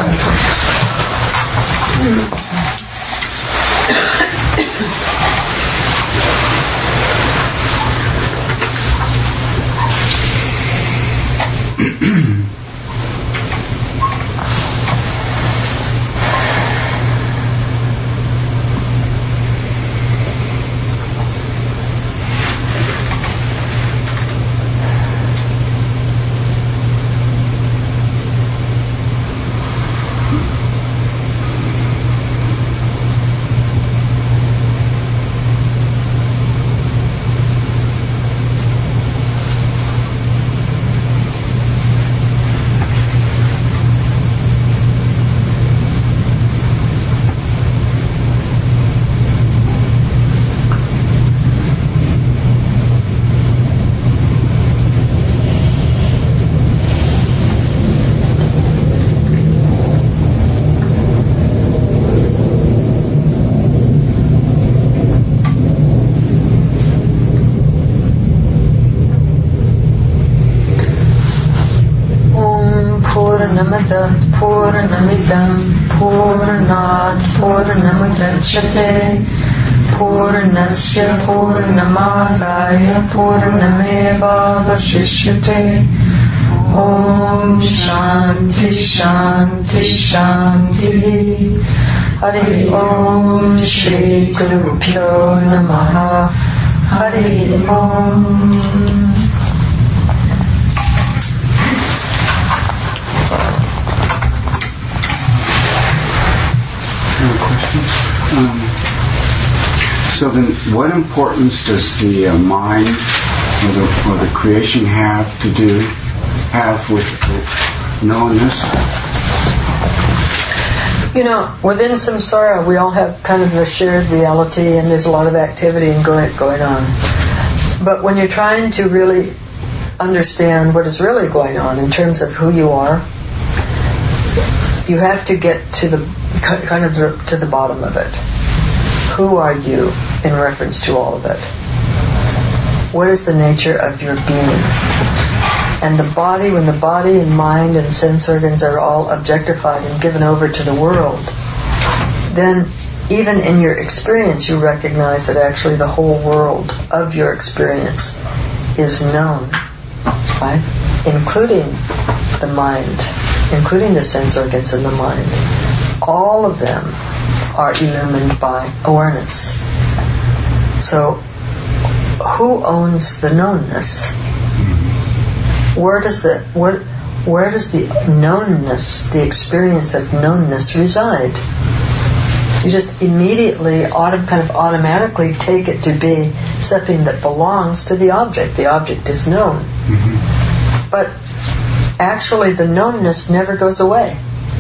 Purnamidam Purnat Purnamudachyate Purnasya Purnamadaya Purnameva Vashishyate. Om Shanti Shanti Shanti. Hari Om Shri Guru Pyo Namaha. Hari Om. So then, what importance does the mind or the creation have with knowingness? You know, within samsara, we all have kind of a shared reality, and there's a lot of activity and going on. But when you're trying to really understand what is really going on in terms of who you are, you have to get to the bottom of it. Who are you in reference to all of it? What is the nature of your being? And the body, when the body and mind and sense organs are all objectified and given over to the world, then even in your experience you recognize that actually the whole world of your experience is known, right? Including the mind, including the sense organs and the mind. All of them are illumined by awareness. So, who owns the knownness? Where does where does the knownness, the experience of knownness reside? You just immediately, kind of automatically take it to be something that belongs to the object. The object is known. Mm-hmm. But actually the knownness never goes away.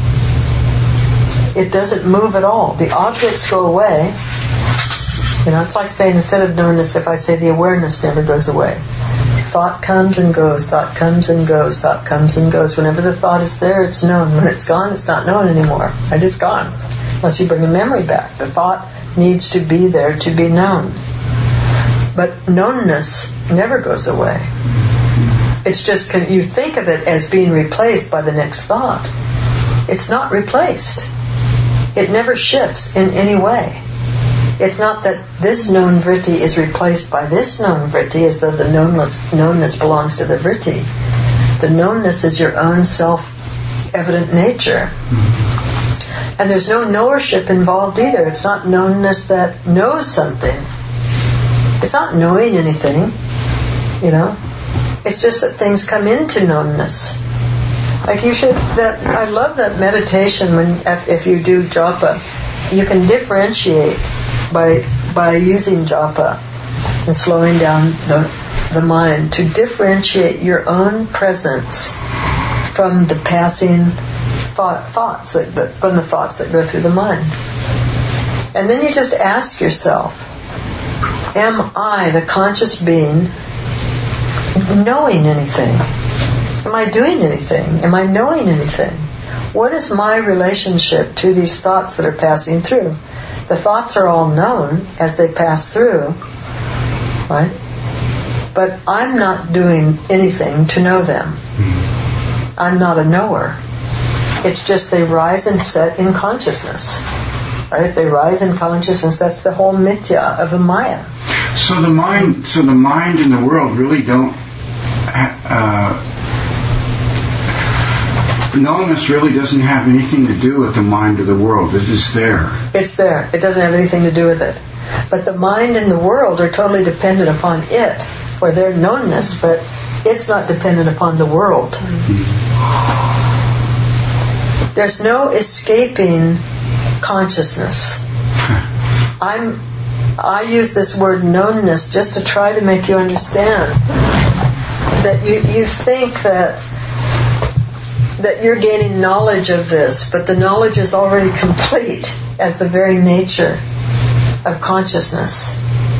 It doesn't move at all. The objects go away. It's like saying, instead of knownness, if I say the awareness never goes away. Thought comes and goes, thought comes and goes, thought comes and goes. Whenever the thought is there, it's known. When it's gone, it's not known anymore. It's gone. Unless you bring a memory back. The thought needs to be there to be known. But knownness never goes away. It's just, you think of it as being replaced by the next thought. It's not replaced. It never shifts in any way. It's not that this known vritti is replaced by this known vritti as though the knownness belongs to the vritti. The knownness is your own self-evident nature. And there's no knowership involved either. It's not knownness that knows something. It's not knowing anything, It's just that things come into knownness. Like I love that meditation if you do japa. You can differentiate by using japa and slowing down the mind to differentiate your own presence from the passing thoughts from the thoughts that go through the mind. And then you just ask yourself, am I, the conscious being, knowing anything? Am I doing anything? Am I knowing anything? What is my relationship to these thoughts that are passing through? The thoughts are all known as they pass through, right? But I'm not doing anything to know them. I'm not a knower. It's just they rise and set in consciousness. Right? They rise in consciousness. That's the whole mithya of the Maya. So the mind and the world really don't. Knownness really doesn't have anything to do with the mind or the world. It is there. It's there. It doesn't have anything to do with it. But the mind and the world are totally dependent upon it for their knownness, but it's not dependent upon the world. There's no escaping consciousness. I use this word knownness just to try to make you understand that you think that you're gaining knowledge of this, but the knowledge is already complete as the very nature of consciousness.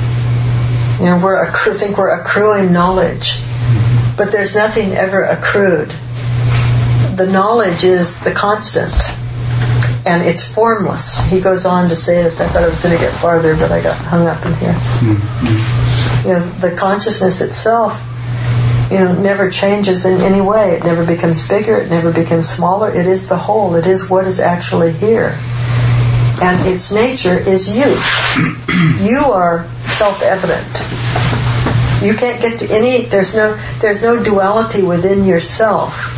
Think we're accruing knowledge, but there's nothing ever accrued. The knowledge is the constant, and it's formless. He goes on to say this. I thought I was going to get farther, but I got hung up in here. The consciousness itself, never changes in any way. It never becomes bigger. It never becomes smaller. It is the whole. It is what is actually here. And its nature is you. You are self-evident. You can't get to any. There's no duality within yourself.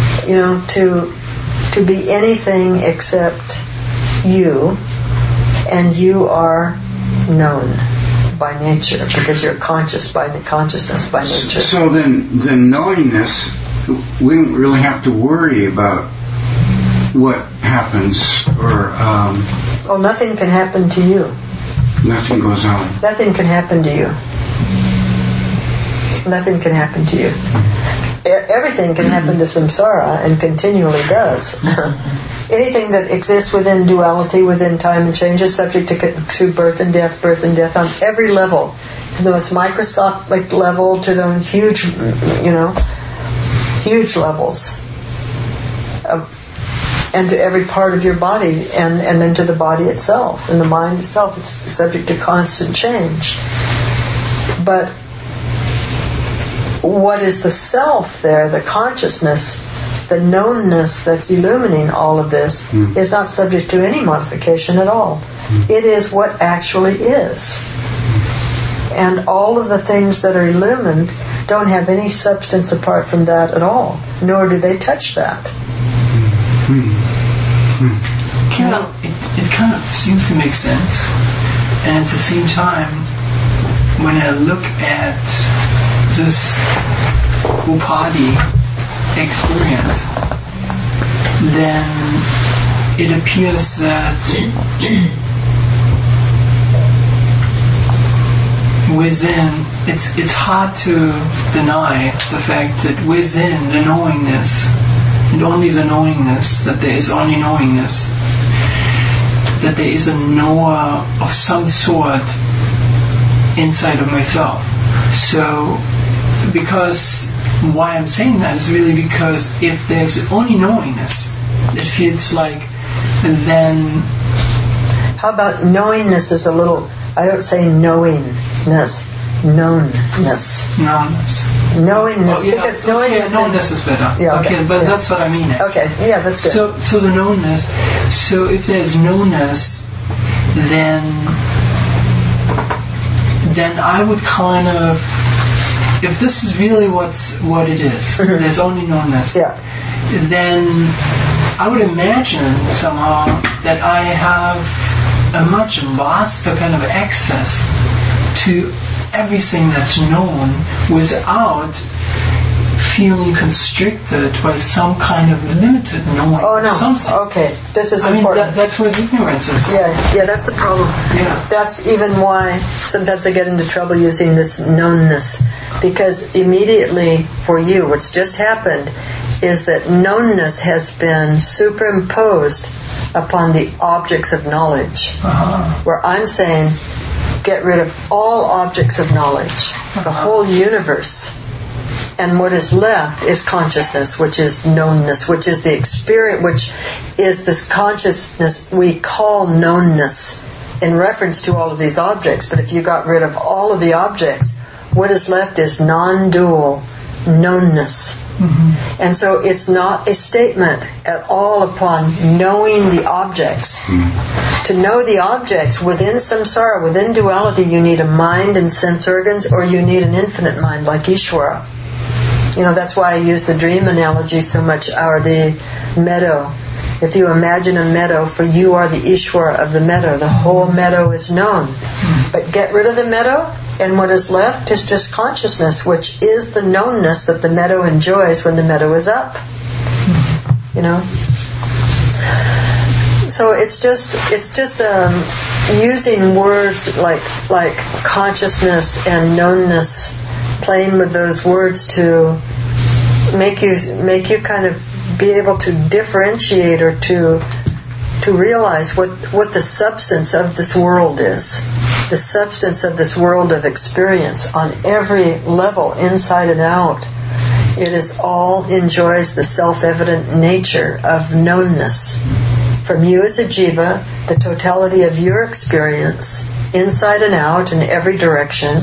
To be anything except you, and you are known by nature because you're conscious by consciousness by nature. So then knowingness, we don't really have to worry about what happens or. Nothing can happen to you. Nothing goes on. Nothing can happen to you. Nothing can happen to you. Everything can happen to samsara and continually does. Anything that exists within duality, within time and change, is subject to birth and death on every level. To the most microscopic level, to the huge levels. And to every part of your body, and then to the body itself, and the mind itself. It's subject to constant change. But what is the self there, the consciousness, the knownness that's illumining all of this, is not subject to any modification at all. It is what actually is. And all of the things that are illumined don't have any substance apart from that at all, nor do they touch that. It kind of seems to make sense. And at the same time, when I look at this upadi experience, then it appears that within, it's hard to deny the fact that within the knowingness, and only the knowingness, that there is only knowingness, that there is a knower of some sort inside of myself. So, because why I'm saying that is really because if there's only knowingness, it feels like then... How about knowingness is a little... I don't say knowingness. Knownness. Knowingness. Because knowingness... knownness is better. Yeah, okay. But that's what I mean. Okay, yeah, that's good. So the knownness... So if there's knownness, then I would kind of... If this is really what it is, there's only knownness, then I would imagine somehow that I have a much vaster kind of access to everything that's known without feeling constricted by some kind of limited knowing. Oh no. Something. Okay, this is important. I mean, that's what ignorance is. Yeah, that's the problem. Yeah. That's even why sometimes I get into trouble using this knownness, because immediately for you, what's just happened is that knownness has been superimposed upon the objects of knowledge. Where I'm saying, get rid of all objects of knowledge, the whole universe. And what is left is consciousness, which is knownness, which is the experience, which is this consciousness we call knownness in reference to all of these objects. But if you got rid of all of the objects, what is left is non-dual knownness. And so it's not a statement at all upon knowing the objects. To know the objects within samsara, within duality, you need a mind and sense organs, or you need an infinite mind like Ishvara. You know, that's why I use the dream analogy so much, or the meadow. If you imagine a meadow, for you are the Ishvara of the meadow. The whole meadow is known. But get rid of the meadow, and what is left is just consciousness, which is the knownness that the meadow enjoys when the meadow is up. You know? So it's just using words like consciousness and knownness, playing with those words to make you kind of be able to differentiate or to realize what the substance of this world is. The substance of this world of experience on every level, inside and out. It is all enjoys the self-evident nature of knownness. From you as a jiva, the totality of your experience, inside and out, in every direction,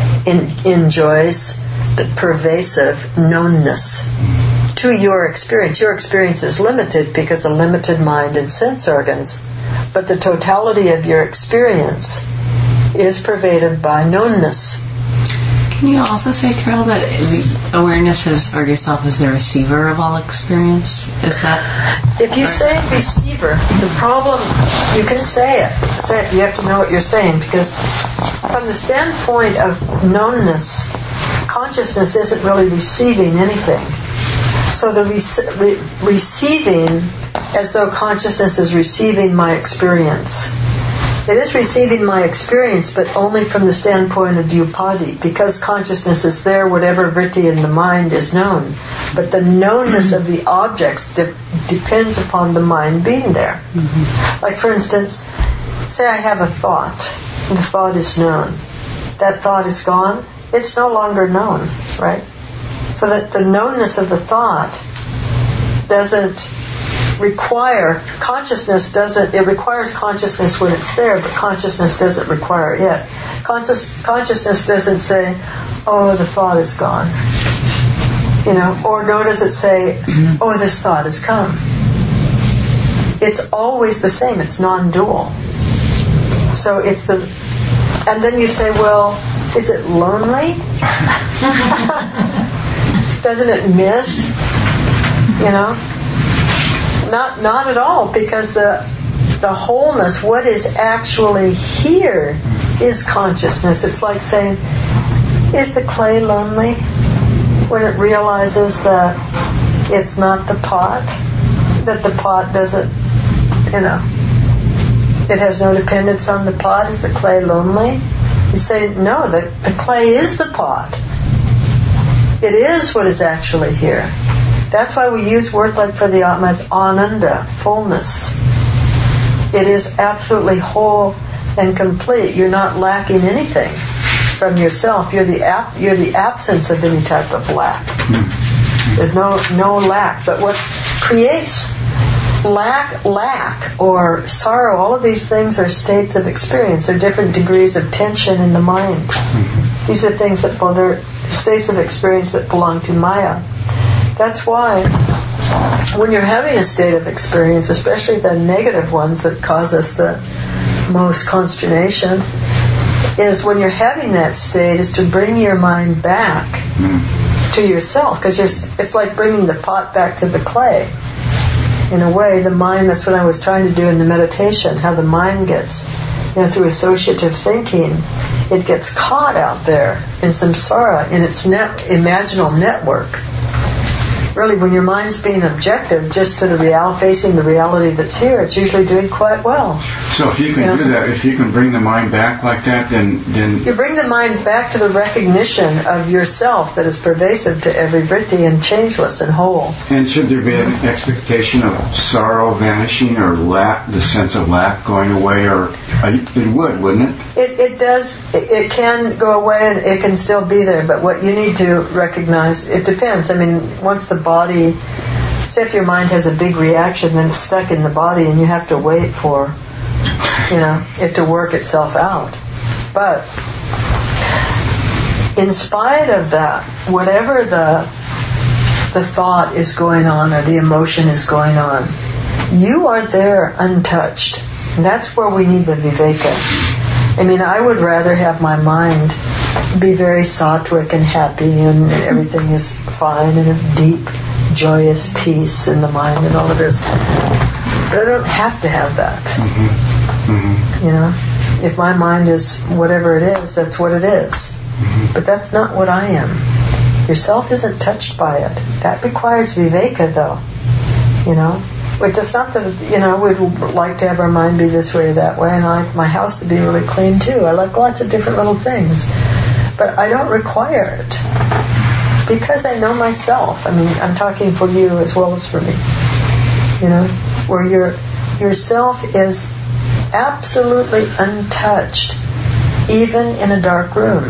enjoys the pervasive knownness to your experience. Your experience is limited because of limited mind and sense organs, but the totality of your experience is pervaded by knownness. Can you also say, Carol, that awareness is, or yourself is the receiver of all experience? Is that... If you say receiver, the problem, you can say it. You have to know what you're saying, because from the standpoint of knownness, consciousness isn't really receiving anything. So the receiving, as though consciousness is receiving my experience. It is receiving my experience, but only from the standpoint of Dhyupadi. Because consciousness is there, whatever vritti in the mind is known. But the knownness of the objects depends upon the mind being there. Like, for instance, say I have a thought, and the thought is known. That thought is gone, it's no longer known, right? So that the knownness of the thought doesn't require, consciousness doesn't, it requires consciousness when it's there, but consciousness doesn't require it. Consciousness doesn't say, oh, the thought is gone. You know, or nor does it say, oh, this thought has come. It's always the same, it's non-dual. So it's the, and then you say, well, is it lonely? Doesn't it miss? You know? Not at all, because the wholeness, what is actually here, is consciousness. It's like saying, is the clay lonely when it realizes that it's not the pot, that the pot doesn't, it has no dependence on the pot. Is the clay lonely? You say, no, the clay is the pot. It is what is actually here. That's why we use words like for the Atma as ananda, fullness. It is absolutely whole and complete. You're not lacking anything from yourself. You're the absence of any type of lack. There's no lack. But what creates lack, or sorrow, all of these things are states of experience. They're different degrees of tension in the mind. These are things they're states of experience that belong to Maya. That's why when you're having a state of experience, especially the negative ones that cause us the most consternation, is when you're having that state is to bring your mind back to yourself, because it's like bringing the pot back to the clay. In a way, the mind, that's what I was trying to do in the meditation, how the mind gets, through associative thinking, it gets caught out there in samsara, in its imaginal network. Really, when your mind's being objective, just to facing the reality that's here, it's usually doing quite well. So if you can do that, if you can bring the mind back like that, then you bring the mind back to the recognition of yourself that is pervasive to every vritti and changeless and whole. And should there be an expectation of sorrow vanishing, or the sense of lack going away, or it would, wouldn't it? It does. It can go away and it can still be there. But what you need to recognize, it depends. I mean, once the body, say if your mind has a big reaction, then it's stuck in the body and you have to wait for, it to work itself out. But in spite of that, whatever the thought is going on or the emotion is going on, you are there untouched. And that's where we need the viveka. I mean, I would rather have my mind be very sattvic and happy and everything is fine and a deep, joyous peace in the mind and all of this. But I don't have to have that. If my mind is whatever it is, that's what it is. But that's not what I am. Yourself isn't touched by it. That requires viveka, though. It's not that, we'd like to have our mind be this way or that way, and I like my house to be really clean too. I like lots of different little things. But I don't require it. Because I know myself. I mean, I'm talking for you as well as for me. Where yourself is absolutely untouched, even in a dark room.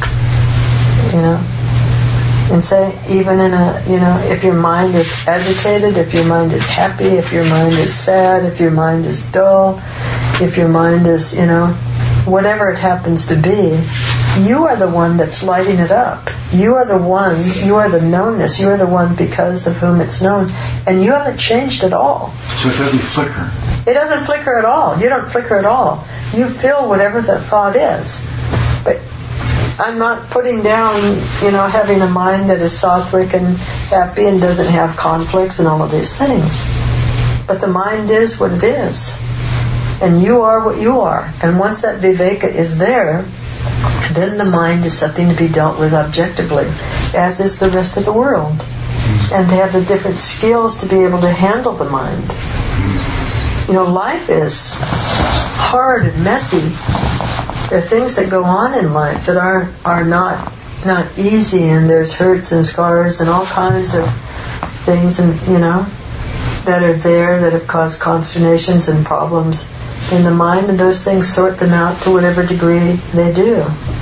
And say, even in if your mind is agitated, if your mind is happy, if your mind is sad, if your mind is dull, if your mind is, whatever it happens to be, you are the one that's lighting it up. You are the one, you are the knownness, you are the one because of whom it's known, and you haven't changed at all. So it doesn't flicker? It doesn't flicker at all. You don't flicker at all. You feel whatever that thought is. But I'm not putting down, having a mind that is sattvic and happy and doesn't have conflicts and all of these things. But the mind is what it is. And you are what you are. And once that viveka is there, then the mind is something to be dealt with objectively, as is the rest of the world. And to have the different skills to be able to handle the mind. Life is hard and messy. There are things that go on in life that are not easy, and there's hurts and scars and all kinds of things, and that are there that have caused consternations and problems in the mind, and those things sort them out to whatever degree they do.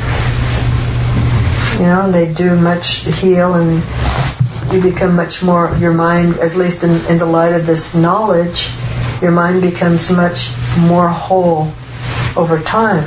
They do much heal, and you become much more, your mind, at least in the light of this knowledge, your mind becomes much more whole over time.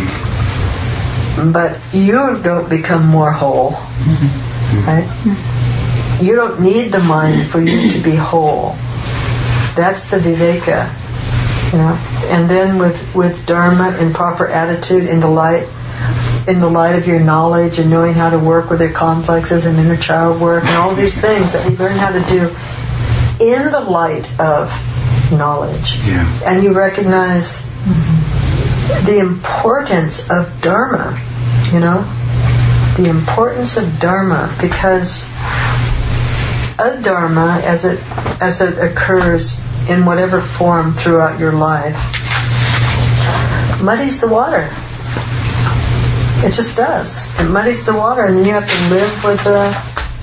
But you don't become more whole. Right? You don't need the mind for you to be whole. That's the viveka. And then with dharma and proper attitude in the light of your knowledge and knowing how to work with your complexes and inner child work and all these things that we learn how to do in the light of knowledge. Yeah. And you recognize the importance of dharma, the importance of dharma, because adharma, as it occurs in whatever form throughout your life, muddies the water. It just does. It muddies the water, and then you have to live with the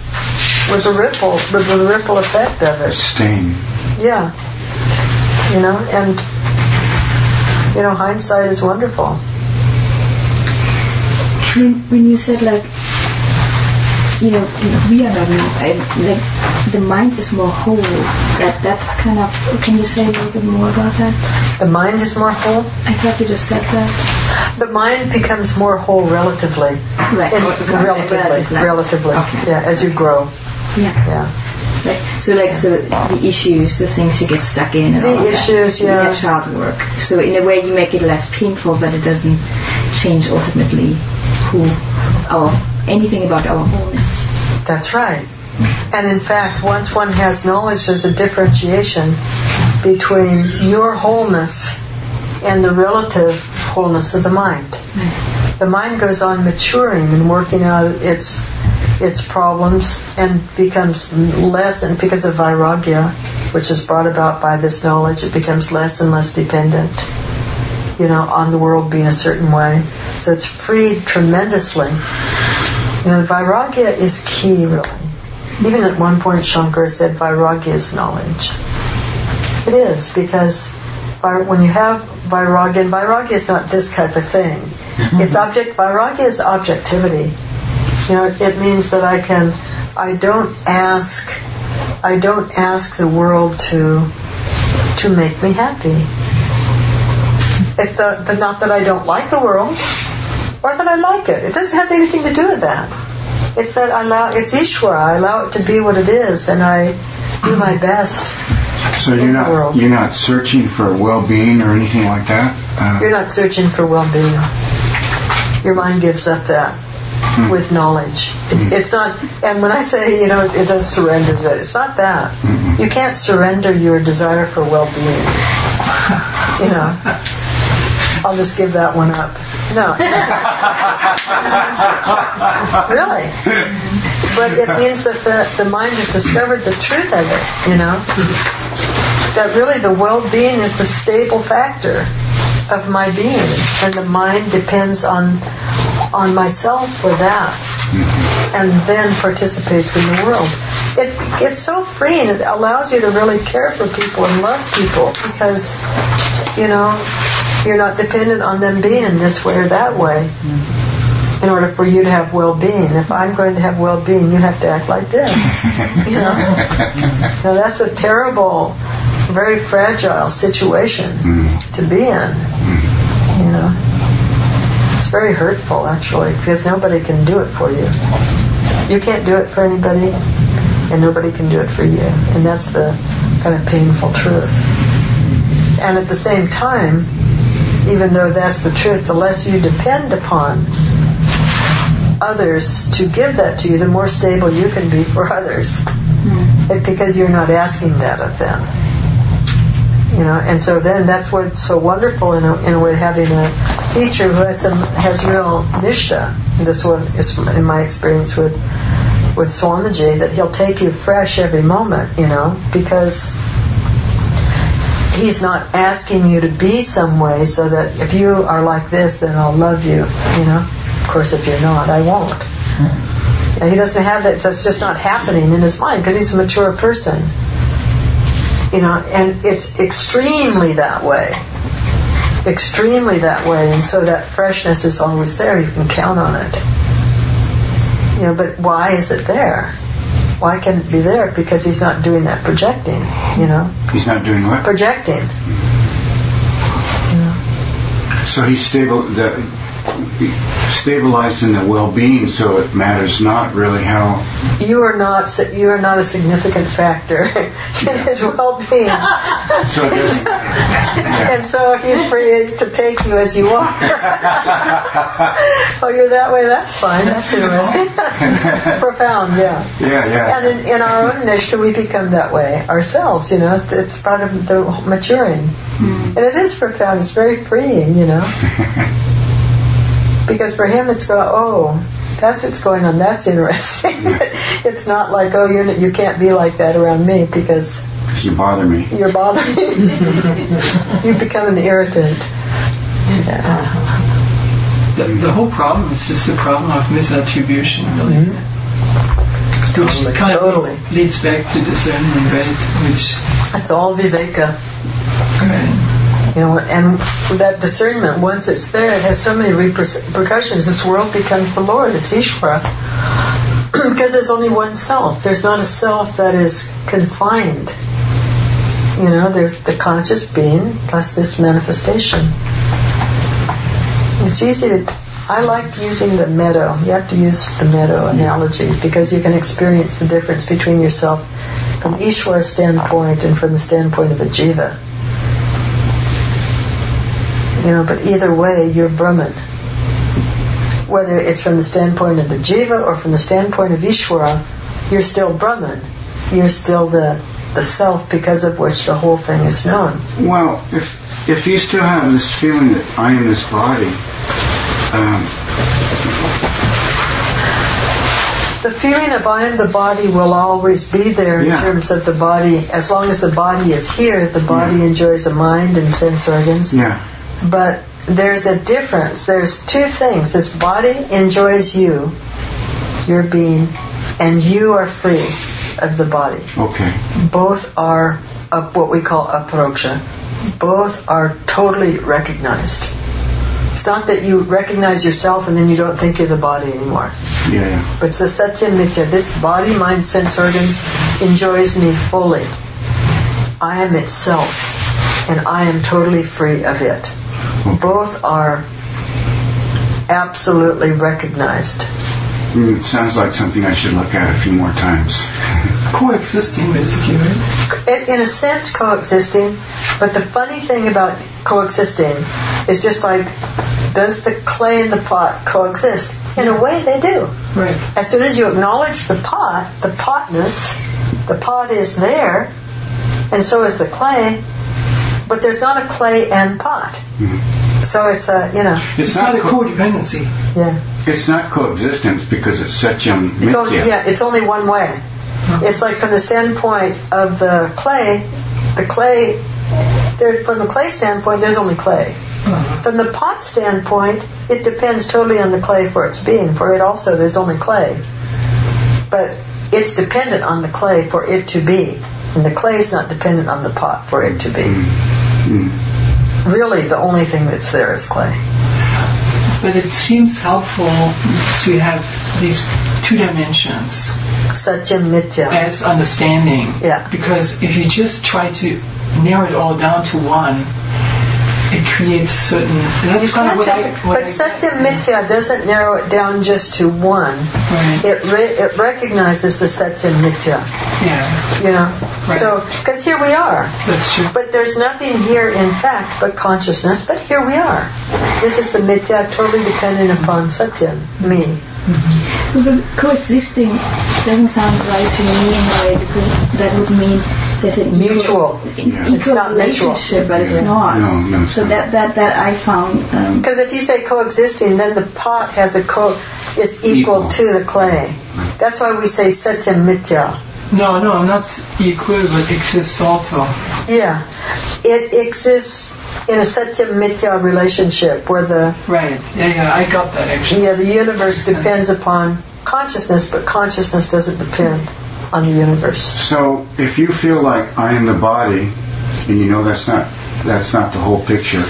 ripple effect of it. Stain. Yeah. And hindsight is wonderful. When you said we are not the mind is more whole. That's kind of. Can you say a little bit more about that? The mind is more whole? I thought you just said that. The mind becomes more whole relatively. Right. Relatively. Okay. Yeah, as you grow. Yeah. So the issues, the things you get stuck in, and the issues, that child work. So in a way, you make it less painful, but it doesn't change ultimately anything about our wholeness. That's right. And in fact, once one has knowledge, there's a differentiation between your wholeness and the relative wholeness of the mind. Right. The mind goes on maturing and working out its problems and becomes less, and because of vairagya, which is brought about by this knowledge, it becomes less and less dependent, on the world being a certain way. So it's freed tremendously. Vairagya is key, really. Even at one point, Shankara said vairagya is knowledge. It is, because when you have vairagya, and vairagya is not this type of thing. It's vairagya is objectivity. It means that I don't ask the world to make me happy. It's not that I don't like the world, or that I like it. It doesn't have anything to do with that. It's that it's Ishvara. I allow it to be what it is, and I do my best. So you're not searching for well-being or anything like that? You're not searching for well-being. Your mind gives up that with knowledge. It's not, and when I say, it does surrender that, it's not that. You can't surrender your desire for well-being. I'll just give that one up. No. Really. But it means that the mind has discovered the truth of it, That really the well-being is the stable factor of my being. And the mind depends on myself for that. And then participates in the world. It's so freeing. It allows you to really care for people and love people because, you're not dependent on them being in this way or that way in order for you to have well-being. If I'm going to have well-being, you have to act like this. Now that's a terrible, very fragile situation to be in. It's very hurtful, actually, because nobody can do it for you. You can't do it for anybody, and nobody can do it for you. And that's the kind of painful truth. And at the same time, even though that's the truth, the less you depend upon others to give that to you, the more stable you can be for others. Because you're not asking that of them. And so then that's what's so wonderful in a way, having a teacher who has real nishta. This one is in my experience with Swamiji, that he'll take you fresh every moment, because he's not asking you to be some way so that if you are like this, then I'll love you, Of course, if you're not, I won't. And he doesn't have that. That's just not happening in his mind because he's a mature person. And it's extremely that way. And so that freshness is always there. You can count on it. But why is it there? Why can it be there? Because he's not doing that projecting, He's not doing what? Projecting. So he's stabilized in the well-being, so it matters not really how. You are not a significant factor in his well-being. So it doesn't. And so he's free to take you as you are. Oh, you're that way. That's fine. That's interesting. Profound, yeah. Yeah. And in our own nishta, we become that way ourselves. It's part of the maturing, and it is profound. It's very freeing, Because for him, it's that's what's going on. That's interesting. It's not like, oh, you can't be like that around me because you bother me. You're bothering me. You become an irritant. Yeah. The whole problem is just the problem of misattribution, really. Which kind of leads back to discernment, right? Which that's all viveka. Right. You know, and that discernment, once it's there, it has so many repercussions. This world becomes the Lord. It's Ishvara. Because there's only one self. There's not a self that is confined. You know, there's the conscious being plus this manifestation. It's easy to... I like using the meadow. You have to use the meadow analogy because you can experience the difference between yourself from Ishvara's standpoint and from the standpoint of a jiva. You know, but either way, you're Brahman. Whether it's from the standpoint of the jiva or from the standpoint of Ishvara, you're still Brahman. You're still the self because of which the whole thing is known. Well, if you still have this feeling that I am this body, the feeling of I am the body will always be there in terms of the body. As long as the body is here, the body enjoys the mind and sense organs. Yeah. But there's a difference. There's two things. This body enjoys you, your being, and you are free of the body. Okay. Both are what we call aproksha. Both are totally recognized. It's not that you recognize yourself and then you don't think you're the body anymore. Yeah. But it's a satya mithya. This body, mind, sense organs enjoys me fully. I am itself, and I am totally free of it. Both are absolutely recognized. It sounds like something I should look at a few more times. Coexisting, basically, right? In a sense, coexisting. But the funny thing about coexisting is just like, does the clay and the pot coexist? In a way, they do. Right. As soon as you acknowledge the pot, the potness, the pot is there, and so is the clay. But there's not a clay and pot. Mm-hmm. So it's It's not a codependency. Yeah. It's not coexistence because it's satyam mithya. It's only one way. It's like from the standpoint of the clay, from the clay standpoint, there's only clay. From the pot standpoint, it depends totally on the clay for its being. For it also, there's only clay. But it's dependent on the clay for it to be. And the clay is not dependent on the pot for it to be. Really, the only thing that's there is clay. But it seems helpful to have these two dimensions. Satyam Mithya. As understanding. Yeah. Because if you just try to narrow it all down to one, it creates certain... That's kind of but Satyam Mithya doesn't narrow it down just to one. Right. It recognizes the Satyam Mithya. Yeah. You know? Right. So, because here we are. That's true. But there's nothing here in fact but consciousness, but here we are. This is the Mithya totally dependent upon Satyam, me. Mm-hmm. But coexisting doesn't sound right to me in a way because that would mean there's an mutual. Equal relationship, but it's not. No, so that I found. Because if you say coexisting, then the pot has is equal to the clay. That's why we say Satyam Mithya. No, not equal, but exists also. Yeah, it exists in a Satyam Mithya relationship where the... Right, yeah, I got that actually. Yeah, the universe depends upon consciousness, but consciousness doesn't depend on the universe. So, if you feel like I am the body, and you know that's not the whole picture,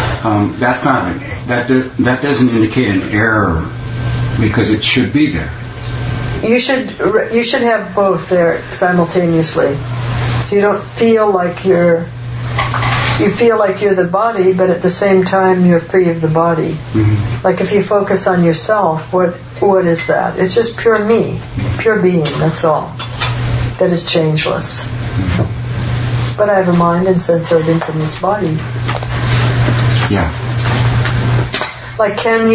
that doesn't indicate an error, because it should be there. You should have both there simultaneously. So you don't feel like you feel like you're the body, but at the same time you're free of the body. Mm-hmm. Like if you focus on yourself, what is that? It's just pure me, pure being, that's all. That is changeless. Mm-hmm. But I have a mind and sense organs in this body. Yeah. Like can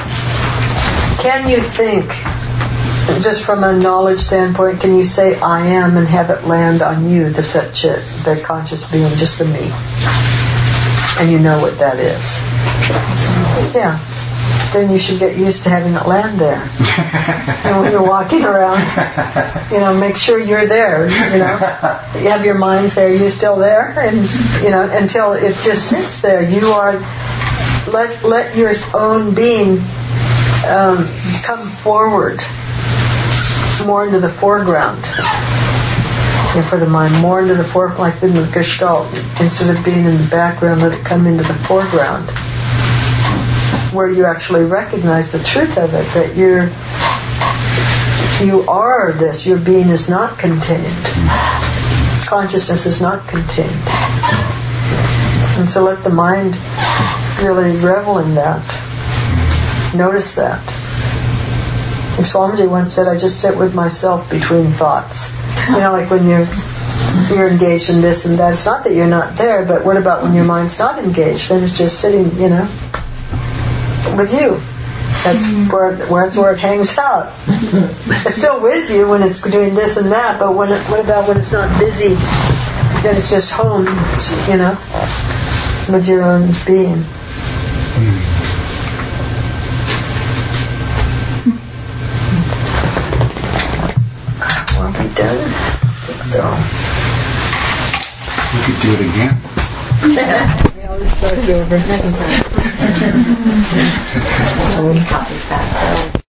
you think, just from a knowledge standpoint, can you say I am and have it land on you, the Sat Chit, the conscious being, just the me? And you know what that is. Yeah. then you should get used to having it land there. And when you're walking around, make sure you're there. You have your mind there. You're still there, and until it just sits there. You are. Let your own being come forward, more into the foreground. For the mind, more into the foreground, like in the Gestalt. Instead of being in the background, let it come into the foreground, where you actually recognize the truth of it, that you are this. Your being is not contained. Consciousness is not contained. And so let the mind really revel in that. Notice that. And Swamiji once said, I just sit with myself between thoughts. Like when you're engaged in this and that. It's not that you're not there, but what about when your mind's not engaged? Then it's just sitting, with you. That's where it hangs out. It's still with you when it's doing this and that, but what about when it's not busy? Then it's just home, with your own being. Are we done? I think so. We could do it again. We always start it over. Always copies back.